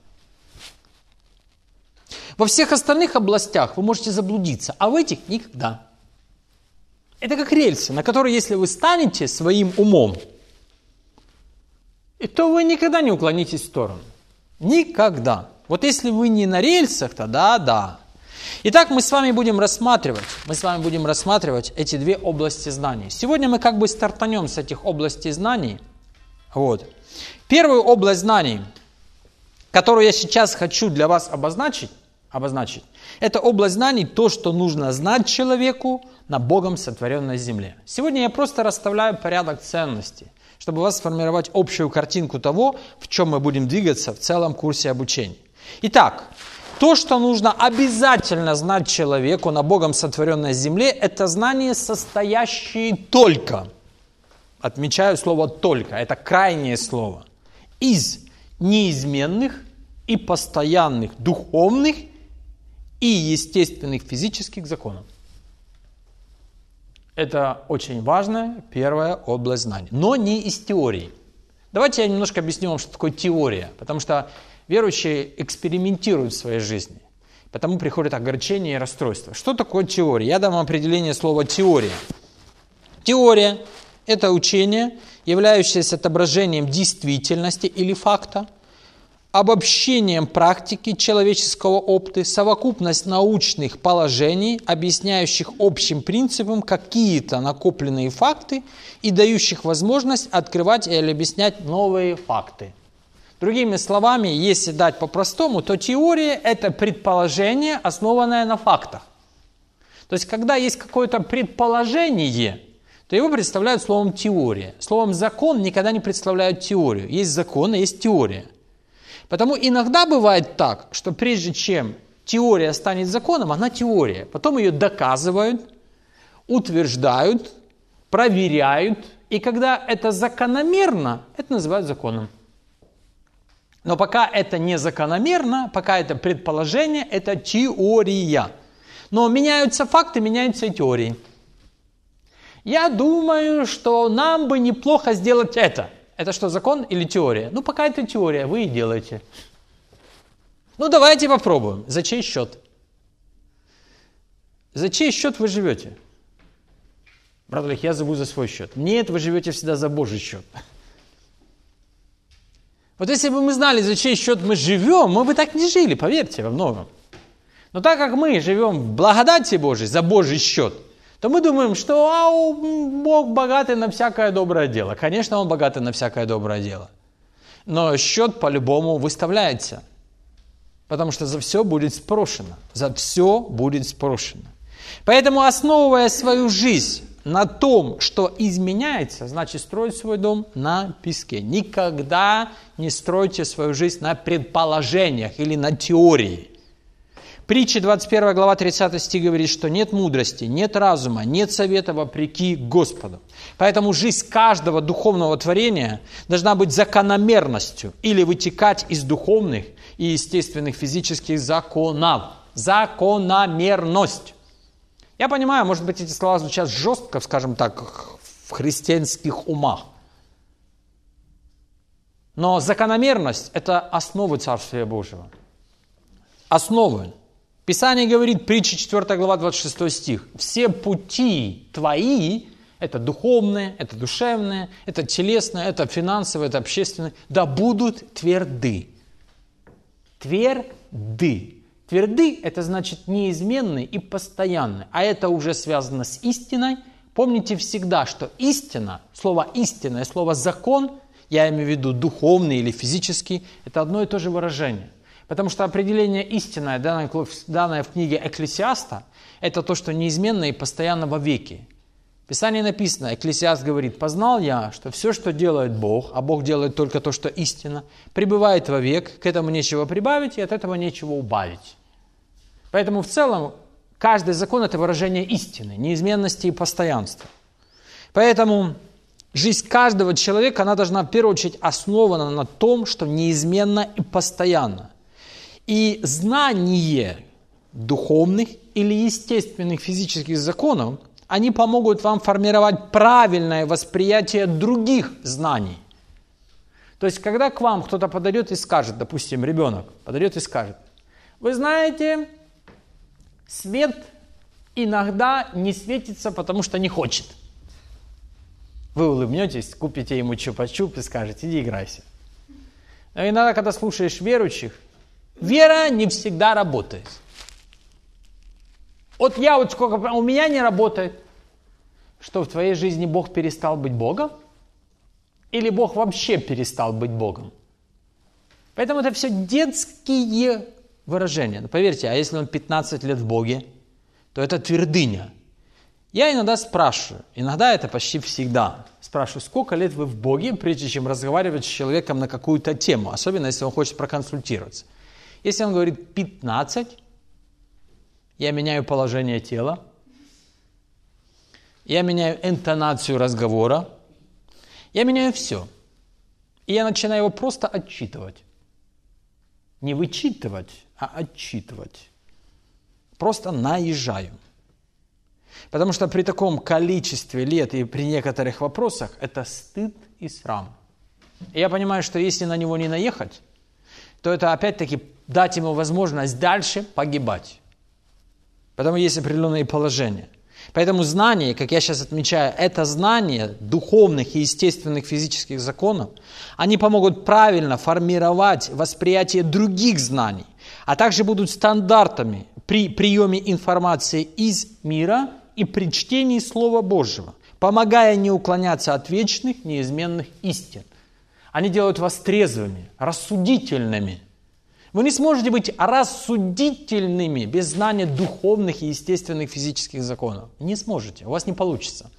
Во всех остальных областях вы можете заблудиться, а в этих никогда. Это как рельсы, на которые, если вы станете своим умом, то вы никогда не уклонитесь в сторону. Никогда. Вот если вы не на рельсах, то да-да. Итак, мы с вами будем рассматривать, мы с вами будем рассматривать эти две области знаний. Сегодня мы как бы стартанем с этих областей знаний. Вот. Первую область знаний, которую я сейчас хочу для вас обозначить, обозначить, это область знаний, то, что нужно знать человеку на Богом сотворенной земле. Сегодня я просто расставляю порядок ценностей, чтобы у вас сформировать общую картинку того, в чем мы будем двигаться в целом курсе обучения. Итак, то, что нужно обязательно знать человеку на Богом сотворенной земле, это знания, состоящие только, отмечаю слово «только», это крайнее слово, из неизменных и постоянных духовных и естественных физических законов. Это очень важная первая область знаний, но не из теории. Давайте я немножко объясню вам, что такое теория, потому что верующие экспериментируют в своей жизни, потому приходят огорчения и расстройства. Что такое теория? Я дам вам определение слова «теория». Теория – это учение, являющееся отображением действительности или факта, обобщением практики человеческого опыта, совокупность научных положений, объясняющих общим принципом какие-то накопленные факты и дающих возможность открывать или объяснять новые факты. Другими словами, если дать по-простому, то теория – это предположение, основанное на фактах. То есть, когда есть какое-то предположение, то его представляют словом теория. Словом закон никогда не представляют теорию. Есть закон, а есть теория. Потому иногда бывает так, что прежде чем теория станет законом, она теория. Потом ее доказывают, утверждают, проверяют. И когда это закономерно, это называют законом. Но пока это не закономерно, пока это предположение, это теория. Но меняются факты, меняются и теории. Я думаю, что нам бы неплохо сделать это. Это что, закон или теория? Ну, пока это теория, вы и делаете. Ну, давайте попробуем. За чей счет? За чей счет вы живете? Брат Олег, я живу за свой счет. Нет, вы живете всегда за Божий счет. Вот если бы мы знали, за чей счет мы живем, мы бы так не жили, поверьте, во многом. Но так как мы живем в благодати Божией, за Божий счет, то мы думаем, что а, Бог богатый на всякое доброе дело. Конечно, Он богатый на всякое доброе дело. Но счет по-любому выставляется. Потому что за все будет спрошено. За все будет спрошено. Поэтому, основывая свою жизнь на том, что изменяется, значит строить свой дом на песке. Никогда не стройте свою жизнь на предположениях или на теории. Притча двадцать первая глава тридцатый стих говорит, что нет мудрости, нет разума, нет совета вопреки Господу. Поэтому жизнь каждого духовного творения должна быть закономерностью или вытекать из духовных и естественных физических законов. Закономерность. Я понимаю, может быть, эти слова звучат жестко, скажем так, в христианских умах. Но закономерность – это основа Царствия Божьего. Основы. Писание говорит, притча четвёртая глава двадцать шестой стих. Все пути твои, это духовные, это душевные, это телесные, это финансовые, это общественные, да будут тверды. Тверды. Тверды – это значит неизменный и постоянный. А это уже связано с истиной. Помните всегда, что истина, слово истина и слово закон, я имею в виду духовный или физический, это одно и то же выражение. Потому что определение истинное, данное в книге Экклесиаста, это то, что неизменно и постоянно во веки. В Писании написано, Экклесиаст говорит, «Познал я, что все, что делает Бог, а Бог делает только то, что истина, пребывает вовек, к этому нечего прибавить и от этого нечего убавить». Поэтому в целом каждый закон – это выражение истины, неизменности и постоянства. Поэтому жизнь каждого человека, она должна в первую очередь основана на том, что неизменно и постоянно. И знание духовных или естественных физических законов, они помогут вам формировать правильное восприятие других знаний. То есть, когда к вам кто-то подойдет и скажет, допустим, ребенок подойдет и скажет, вы знаете, свет иногда не светится, потому что не хочет. Вы улыбнетесь, купите ему чупа-чуп и скажете, иди играйся. Но иногда, когда слушаешь верующих, вера не всегда работает. Вот я вот сколько, у меня не работает. Что в твоей жизни Бог перестал быть Богом? Или Бог вообще перестал быть Богом? Поэтому это все детские выражения. Но поверьте, а если он пятнадцать лет в Боге, то это твердыня. Я иногда спрашиваю, иногда это почти всегда, спрашиваю, сколько лет вы в Боге, прежде чем разговаривать с человеком на какую-то тему, особенно если он хочет проконсультироваться. Если он говорит пятнадцать, я меняю положение тела, я меняю интонацию разговора, я меняю все. И я начинаю его просто отчитывать. Не вычитывать, а отчитывать. Просто наезжаю. Потому что при таком количестве лет и при некоторых вопросах это стыд и срам. И я понимаю, что если на него не наехать, то это опять-таки дать ему возможность дальше погибать. Потому есть определенные положения. Поэтому знание, как я сейчас отмечаю, это знание духовных и естественных физических законов, они помогут правильно формировать восприятие других знаний, а также будут стандартами при приеме информации из мира и при чтении Слова Божьего, помогая не уклоняться от вечных, неизменных истин. Они делают вас трезвыми, рассудительными. Вы не сможете быть рассудительными без знания духовных и естественных физических законов. Не сможете, у вас не получится.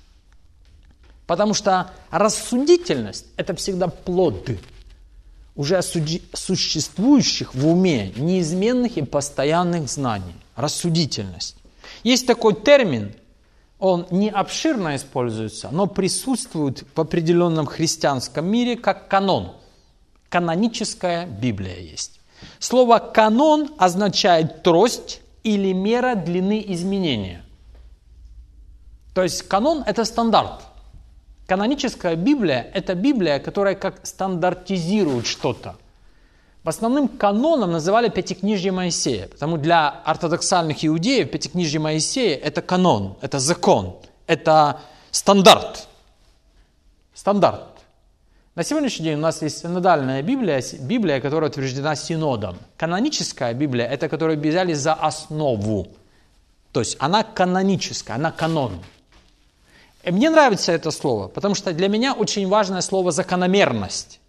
Потому что рассудительность – это всегда плод уже существующих в уме неизменных и постоянных знаний. Рассудительность. Есть такой термин, он не обширно используется, но присутствует в определенном христианском мире как канон. Каноническая Библия есть. Слово «канон» означает трость или мера длины изменения. То есть канон – это стандарт. Каноническая Библия – это Библия, которая как стандартизирует что-то. В основном каноном называли Пятикнижье Моисея, потому для ортодоксальных иудеев Пятикнижье Моисея – это канон, это закон, это стандарт. Стандарт. На сегодняшний день у нас есть синодальная Библия, Библия, которая утверждена синодом. Каноническая Библия – это которую взяли за основу. То есть она каноническая, она канон. И мне нравится это слово, потому что для меня очень важное слово закономерность.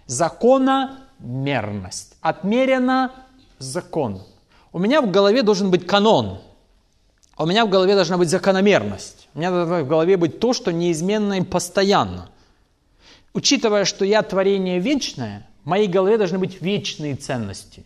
Закономерность. Отмерено закон. У меня в голове должен быть канон. А у меня в голове должна быть закономерность. У меня должно в голове быть то, что неизменно и постоянно. Учитывая, что я творение вечное, в моей голове должны быть вечные ценности.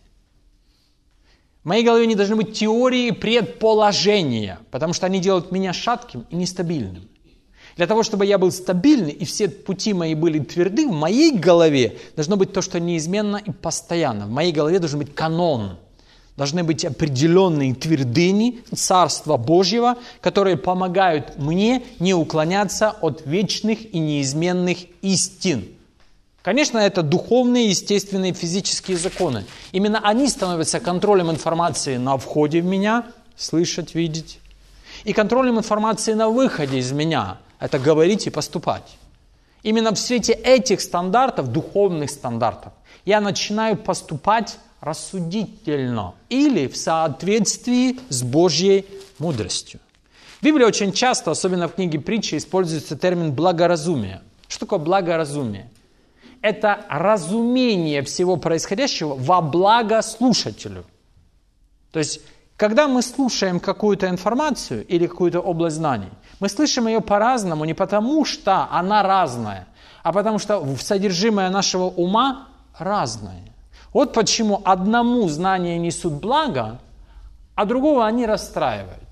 В моей голове не должны быть теории предположения, потому что они делают меня шатким и нестабильным. Для того, чтобы я был стабильный и все пути мои были тверды, в моей голове должно быть то, что неизменно и постоянно. В моей голове должен быть канон. Должны быть определенные твердыни Царства Божьего, которые помогают мне не уклоняться от вечных и неизменных истин. Конечно, это духовные, естественные, физические законы. Именно они становятся контролем информации на входе в меня, слышать, видеть, и контролем информации на выходе из меня, это говорить и поступать. Именно в свете этих стандартов, духовных стандартов, я начинаю поступать рассудительно или в соответствии с Божьей мудростью. В Библии очень часто, особенно в книге Притчи, используется термин «благоразумие». Что такое благоразумие? Это разумение всего происходящего во благо слушателю. То есть, когда мы слушаем какую-то информацию или какую-то область знаний, мы слышим ее по-разному не потому, что она разная, а потому что содержимое нашего ума разное. Вот почему одному знания несут благо, а другого они расстраивают.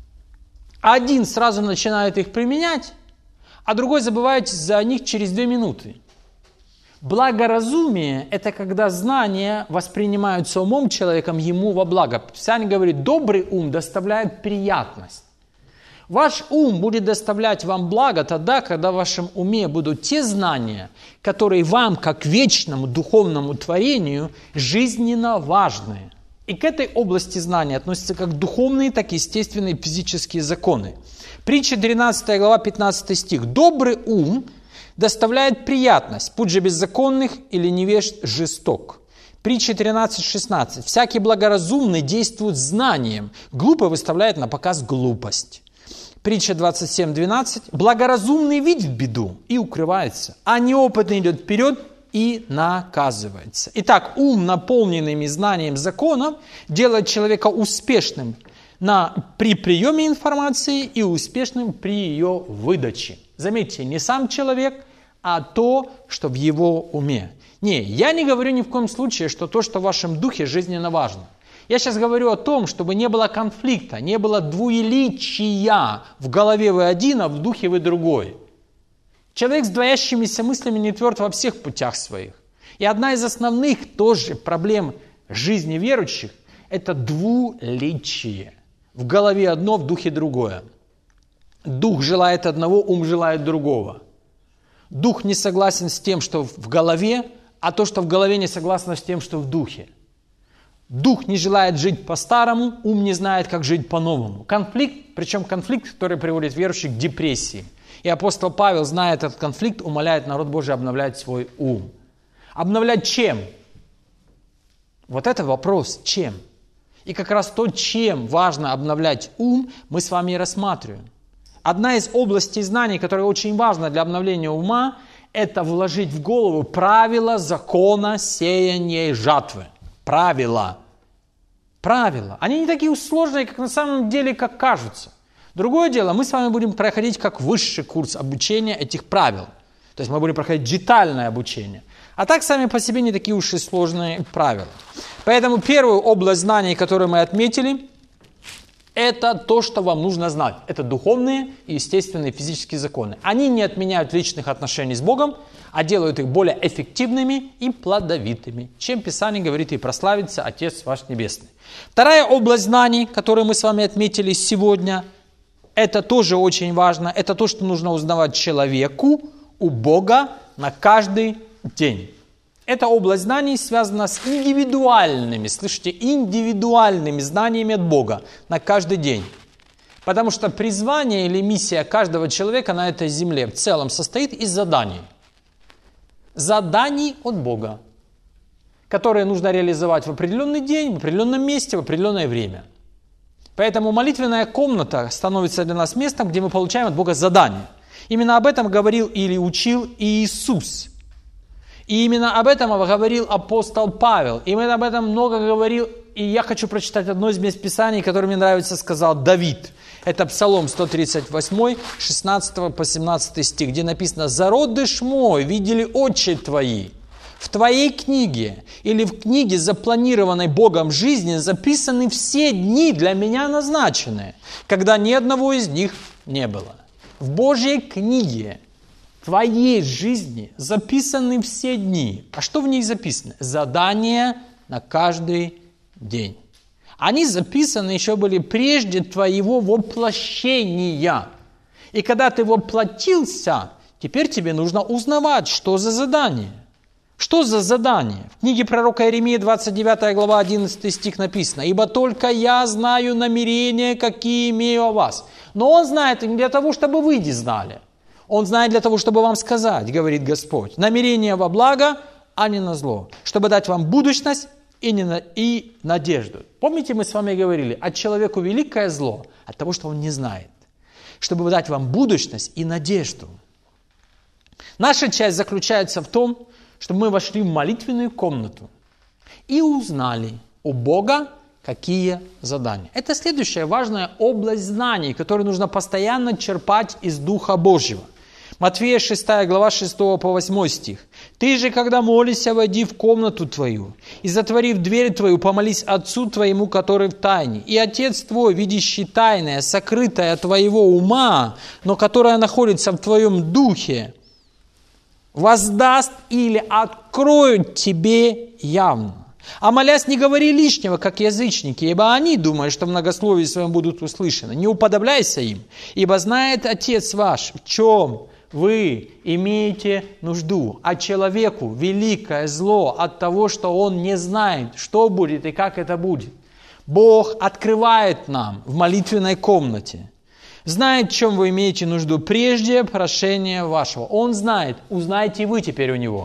Один сразу начинает их применять, а другой забывает за них через две минуты. Благоразумие – это когда знания воспринимаются умом человеком ему во благо. Писание говорит, добрый ум доставляет приятность. Ваш ум будет доставлять вам благо тогда, когда в вашем уме будут те знания, которые вам, как вечному духовному творению, жизненно важны. И к этой области знаний относятся как духовные, так и естественные физические законы. Притча тринадцатая глава, пятнадцатый стих. «Добрый ум доставляет приятность, путь же беззаконных или невежд жесток». Притча тринадцать шестнадцать. «Всякий благоразумный действует знанием, глупый выставляет на показ глупость». Притча двадцать семь двенадцать. «Благоразумный видит беду и укрывается, а неопытный идет вперед и наказывается». Итак, ум, наполненный знанием законов, делает человека успешным на, при приеме информации и успешным при ее выдаче. Заметьте, не сам человек, а то, что в его уме. Не, я не говорю ни в коем случае, что то, что в вашем духе, жизненно важно. Я сейчас говорю о том, чтобы не было конфликта, не было двуеличия. В голове вы один, а в духе вы другой. Человек с двоящимися мыслями не тверд во всех путях своих. И одна из основных тоже проблем жизни верующих – это двуличие. В голове одно, в духе другое. Дух желает одного, ум желает другого. Дух не согласен с тем, что в голове, а то, что в голове, не согласно с тем, что в духе. Дух не желает жить по-старому, ум не знает, как жить по-новому. Конфликт, причем конфликт, который приводит верующих к депрессии. И апостол Павел, зная этот конфликт, умоляет народ Божий обновлять свой ум. Обновлять чем? Вот это вопрос, чем? И как раз то, чем важно обновлять ум, мы с вами и рассматриваем. Одна из областей знаний, которая очень важна для обновления ума, это вложить в голову правила закона сеяния и жатвы. Правила. Правила. Они не такие сложные, как на самом деле, как кажутся. Другое дело, мы с вами будем проходить как высший курс обучения этих правил. То есть мы будем проходить детальное обучение. А так сами по себе не такие уж и сложные правила. Поэтому первую область знаний, которую мы отметили, это то, что вам нужно знать. Это духовные и естественные физические законы. Они не отменяют личных отношений с Богом, а делают их более эффективными и плодовитыми, чем Писание говорит, и прославится Отец ваш Небесный. Вторая область знаний, которую мы с вами отметили сегодня, это тоже очень важно. Это то, что нужно узнавать человеку у Бога на каждый день. Эта область знаний связана с индивидуальными, слышите, индивидуальными знаниями от Бога на каждый день. Потому что призвание или миссия каждого человека на этой земле в целом состоит из заданий. Заданий от Бога, которые нужно реализовать в определенный день, в определенном месте, в определенное время. Поэтому молитвенная комната становится для нас местом, где мы получаем от Бога задания. Именно об этом говорил или учил Иисус. И именно об этом говорил апостол Павел. Именно об этом много говорил и я хочу прочитать одно из мест Писаний, которое мне нравится, сказал Давид. Это Псалом сто тридцать восемь, шестнадцатый по семнадцатый стих, где написано: «Зародыш мой видели очи твои». В твоей книге или в книге, запланированной Богом жизни, записаны все дни для меня назначенные, когда ни одного из них не было. В Божьей книге твоей жизни записаны все дни. А что в них записано? Задания на каждый день. Они записаны еще были прежде твоего воплощения. И когда ты воплотился, теперь тебе нужно узнавать, что за задание. Что за задание? В книге пророка Иеремии, двадцать девятая глава, одиннадцатый стих написано: «Ибо только я знаю намерения, какие имею о вас». Но Он знает не для того, чтобы вы не знали. Он знает для того, чтобы вам сказать, говорит Господь, намерения во благо, а не на зло, чтобы дать вам будущность и, не на... и надежду. Помните, мы с вами говорили, от человека великое зло, от того, что он не знает, чтобы дать вам будущность и надежду. Наша часть заключается в том, чтобы мы вошли в молитвенную комнату и узнали у Бога, какие задания. Это следующая важная область знаний, которую нужно постоянно черпать из Духа Божьего. Матфея шестая глава, шестой по восьмой стих. «Ты же, когда молишься, войди в комнату твою, и, затворив дверь твою, помолись Отцу твоему, который в тайне. И Отец твой, видящий тайное, сокрытое твоего ума, но которое находится в твоем духе, воздаст или откроет тебе явно. А молясь, не говори лишнего, как язычники, ибо они думают, что в многословии своем будут услышаны. Не уподобляйся им, ибо знает Отец ваш, в чем вы имеете нужду. А человеку великое зло от того, что он не знает, что будет и как это будет. Бог открывает нам в молитвенной комнате. Знает, в чем вы имеете нужду прежде прошения вашего. Он знает, узнаете вы теперь у Него.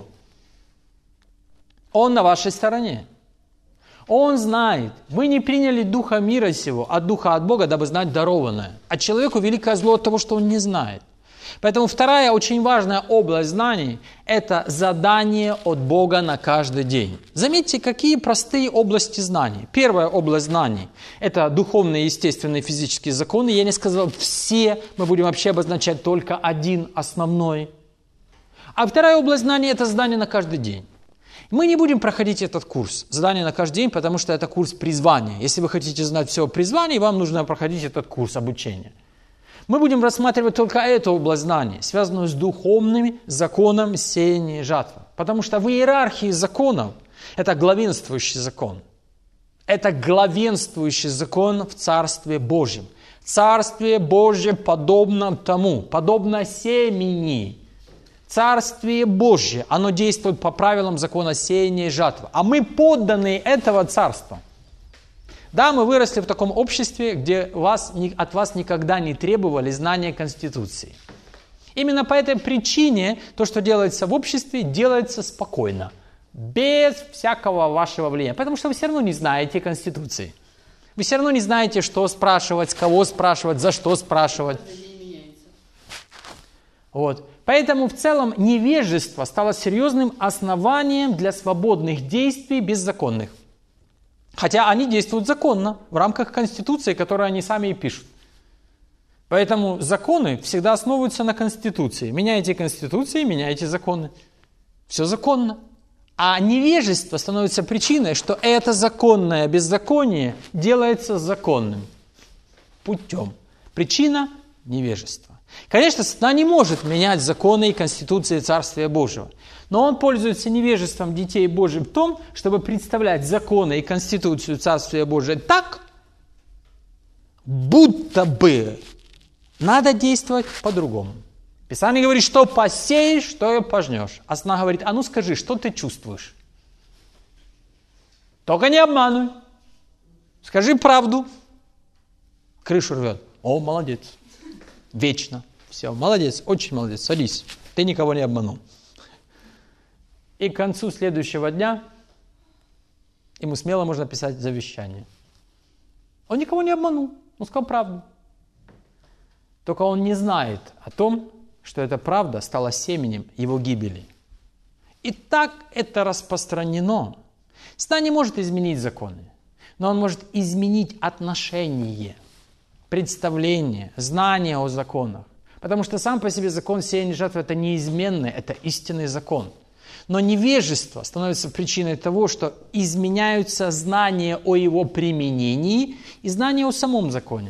Он на вашей стороне. Он знает. Вы не приняли духа мира сего, а духа от Бога, дабы знать дарованное. А человеку великое зло от того, что он не знает. Поэтому вторая очень важная область знаний – это задание от Бога на каждый день. Заметьте, какие простые области знаний. Первая область знаний – это духовные, естественные, физические законы. Я не сказал все, мы будем вообще обозначать только один основной. А вторая область знаний – это задание на каждый день. Мы не будем проходить этот курс «Задание на каждый день», потому что это курс призвания. Если вы хотите знать все о призвании, вам нужно проходить этот курс обучения. Мы будем рассматривать только эту область знаний, связанную с духовным законом сеяния и жатвы. Потому что в иерархии законов это главенствующий закон. Это главенствующий закон в Царстве Божьем. Царствие Божье подобно тому, подобно семени. Царствие Божье, оно действует по правилам закона сеяния и жатвы. А мы подданные этого царства. Да, мы выросли в таком обществе, где вас, от вас никогда не требовали знания Конституции. Именно по этой причине то, что делается в обществе, делается спокойно, без всякого вашего влияния. Потому что вы все равно не знаете Конституции. Вы все равно не знаете, что спрашивать, с кого спрашивать, за что спрашивать. Вот. Поэтому в целом невежество стало серьезным основанием для свободных действий беззаконных. Хотя они действуют законно, в рамках Конституции, которую они сами и пишут. Поэтому законы всегда основываются на Конституции. Меняете Конституции, меняете законы. Все законно. А невежество становится причиной, что это законное беззаконие делается законным путем. Причина – невежество. Конечно, сатана не может менять законы и Конституции Царствия Божьего. Но он пользуется невежеством детей Божьих в том, чтобы представлять законы и Конституцию Царствия Божия так, будто бы надо действовать по-другому. Писание говорит, что посеешь, что и пожнешь. А сатана говорит, а ну скажи, что ты чувствуешь? Только не обманывай. Скажи правду. Крышу рвет. О, молодец. Вечно. Все, молодец, очень молодец, садись. Ты никого не обманул. И к концу следующего дня ему смело можно писать завещание. Он никого не обманул, он сказал правду. Только он не знает о том, что эта правда стала семенем его гибели. И так это распространено. Сатана не может изменить законы. но он может изменить отношение, представление, знание о законах. Потому что сам по себе закон сеяния и жатвы – это неизменный, это истинный закон. Но невежество становится причиной того, что изменяются знания о его применении и знания о самом законе.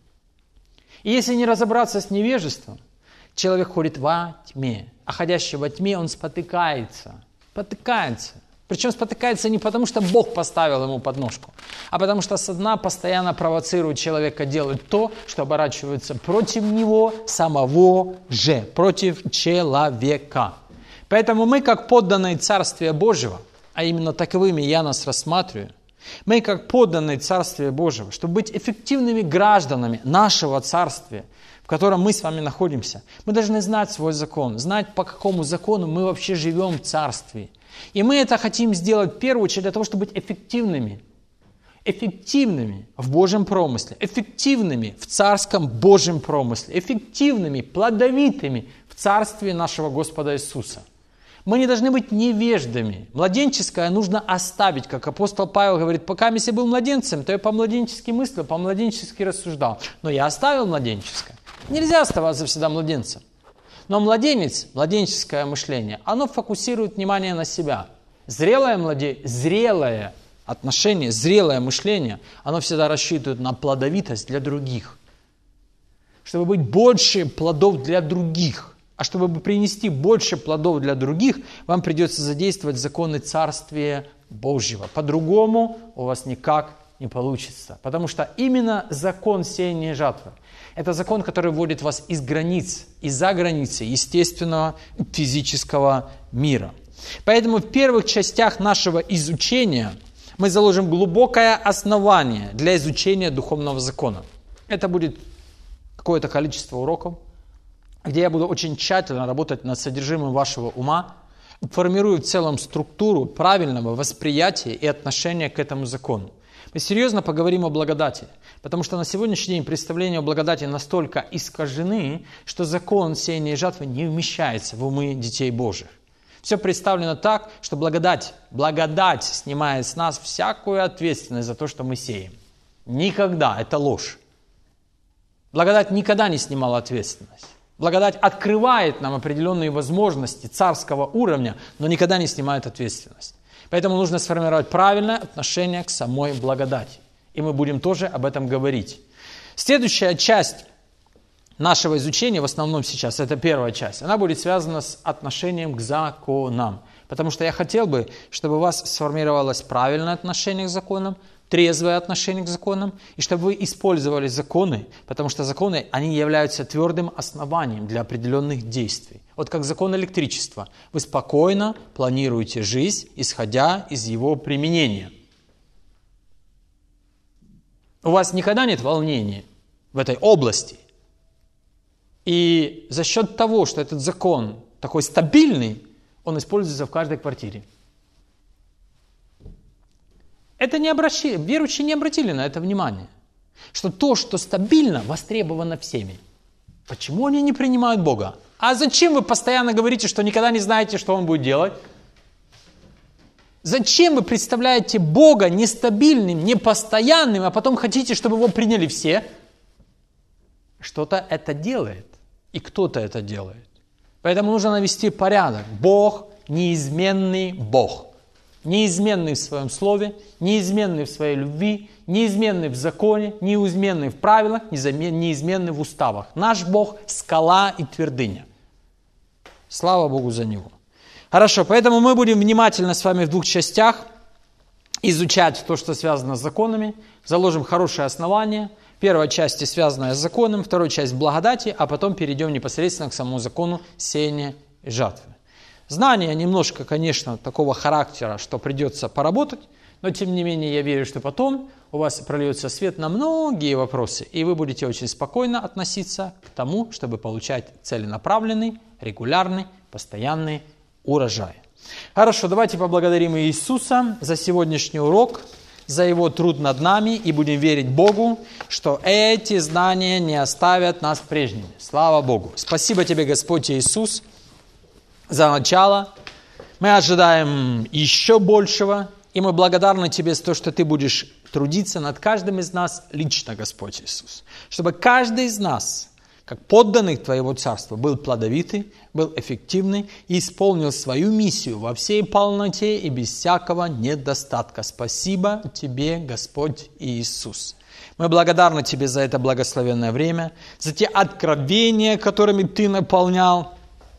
И если не разобраться с невежеством, человек ходит во тьме, а ходящий во тьме, он спотыкается, спотыкается. Причем спотыкается не потому, что Бог поставил ему подножку, а потому что сатана постоянно провоцирует человека делать то, что оборачивается против него самого же, против человека. Поэтому мы, как подданные Царствия Божьего, а именно таковыми я нас рассматриваю, мы, как подданные Царствия Божьего, чтобы быть эффективными гражданами нашего Царствия, в котором мы с вами находимся, мы должны знать свой закон, знать, по какому закону мы вообще живем в Царстве. И мы это хотим сделать в первую очередь для того, чтобы быть эффективными. Эффективными в Божьем промысле, эффективными в царском Божьем промысле, эффективными, плодовитыми в Царстве нашего Господа Иисуса. Мы не должны быть невеждами. Младенческое нужно оставить, как апостол Павел говорит, пока я был младенцем, то я по-младенчески мыслил, по-младенчески рассуждал. Но я оставил младенческое. Нельзя оставаться всегда младенцем. Но младенец, младенческое мышление, оно фокусирует внимание на себя. Зрелое, младе... зрелое отношение, зрелое мышление, оно всегда рассчитывает на плодовитость для других. Чтобы быть больше плодов для других. А чтобы принести больше плодов для других, вам придется задействовать законы Царствия Божьего. По-другому у вас никак не получится. Потому что именно закон сеяния и жатвы – это закон, который вводит вас из границ, из-за границы естественного физического мира. Поэтому в первых частях нашего изучения мы заложим глубокое основание для изучения духовного закона. Это будет какое-то количество уроков, где я буду очень тщательно работать над содержимым вашего ума, формирую в целом структуру правильного восприятия и отношения к этому закону. Мы серьезно поговорим о благодати, потому что на сегодняшний день представления о благодати настолько искажены, что закон сеяния и жатвы не вмещается в умы детей Божьих. Все представлено так, что благодать, благодать снимает с нас всякую ответственность за то, что мы сеем. Никогда, это ложь. Благодать никогда не снимала ответственность. Благодать открывает нам определенные возможности царского уровня, но никогда не снимает ответственность. Поэтому нужно сформировать правильное отношение к самой благодати. И мы будем тоже об этом говорить. Следующая часть нашего изучения, в основном сейчас, это первая часть, она будет связана с отношением к законам. Потому что я хотел бы, чтобы у вас сформировалось правильное отношение к законам, трезвое отношение к законам, и чтобы вы использовали законы, потому что законы, они являются твердым основанием для определенных действий. Вот как закон электричества. Вы спокойно планируете жизнь, исходя из его применения. У вас никогда нет волнения в этой области. И за счет того, что этот закон такой стабильный, он используется в каждой квартире. Это не обращили, верующие не обратили на это внимание, что то, что стабильно, востребовано всеми. Почему они не принимают Бога? А зачем вы постоянно говорите, что никогда не знаете, что Он будет делать? Зачем вы представляете Бога нестабильным, непостоянным, а потом хотите, чтобы Его приняли все? Что-то это делает, и кто-то это делает. Поэтому нужно навести порядок. Бог – неизменный Бог. Неизменный в своем слове, неизменный в своей любви, неизменный в законе, неизменный в правилах, неизменный в уставах. Наш Бог – скала и твердыня. Слава Богу за Него. Хорошо, поэтому мы будем внимательно с вами в двух частях изучать то, что связано с законами. Заложим хорошее основание. Первая часть связанная с законом, вторая часть благодати, а потом перейдем непосредственно к самому закону сеяния и жатвы. Знания немножко, конечно, такого характера, что придется поработать, но тем не менее я верю, что потом у вас прольется свет на многие вопросы, и вы будете очень спокойно относиться к тому, чтобы получать целенаправленный, регулярный, постоянный урожай. Хорошо, давайте поблагодарим Иисуса за сегодняшний урок, за Его труд над нами, и будем верить Богу, что эти знания не оставят нас прежними. Слава Богу! Спасибо Тебе, Господь Иисус, за начало. Мы ожидаем еще большего, И мы благодарны Тебе за то, что Ты будешь трудиться над каждым из нас лично, Господь Иисус. Чтобы каждый из нас, как подданный Твоего Царства, был плодовитый, был эффективный и исполнил свою миссию во всей полноте и без всякого недостатка. Спасибо Тебе, Господь Иисус. Мы благодарны Тебе за это благословенное время, за те откровения, которыми Ты наполнял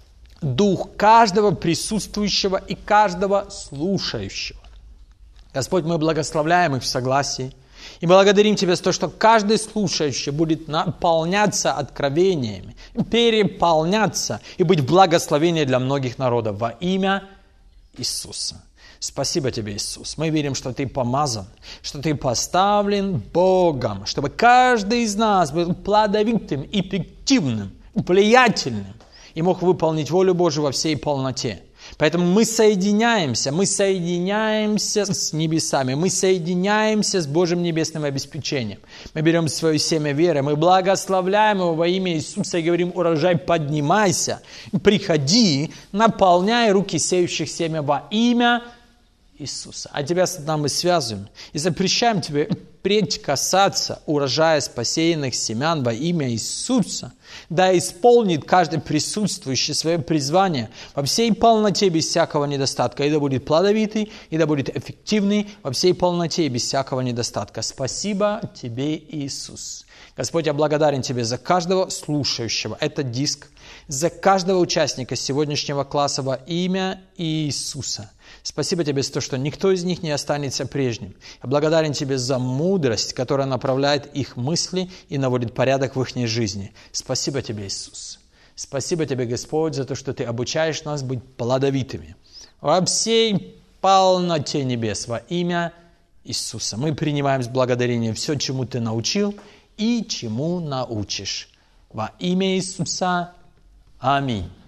дух каждого присутствующего и каждого слушающего. Господь, мы благословляем их в согласии и благодарим Тебя за то, что каждый слушающий будет наполняться откровениями, переполняться и быть благословением для многих народов во имя Иисуса. Спасибо Тебе, Иисус. Мы верим, что Ты помазан, что Ты поставлен Богом, чтобы каждый из нас был плодовитым, эффективным, влиятельным и мог выполнить волю Божию во всей полноте. Поэтому мы соединяемся, мы соединяемся с небесами, мы соединяемся с Божьим небесным обеспечением. Мы берем свое семя веры, мы благословляем его во имя Иисуса и говорим: урожай, поднимайся, приходи, наполняй руки сеющих семя во имя Иисуса. А Тебя с нами связываем и запрещаем Тебе впредь касаться урожая посеянных семян во имя Иисуса. Да исполнит каждый присутствующий свое призвание во всей полноте без всякого недостатка. И да будет плодовитый, и да будет эффективный во всей полноте и без всякого недостатка. Спасибо Тебе, Иисус. Господь, я благодарен Тебе за каждого слушающего этот диск, за каждого участника сегодняшнего класса во имя Иисуса. Спасибо Тебе за то, что никто из них не останется прежним. Я благодарен Тебе за мудрость, которая направляет их мысли и наводит порядок в их жизни. Спасибо Тебе, Иисус. Спасибо Тебе, Господь, за то, что Ты обучаешь нас быть плодовитыми во всей полноте небес во имя Иисуса. Мы принимаем с благодарением все, чему Ты научил и чему научишь. Во имя Иисуса. Аминь.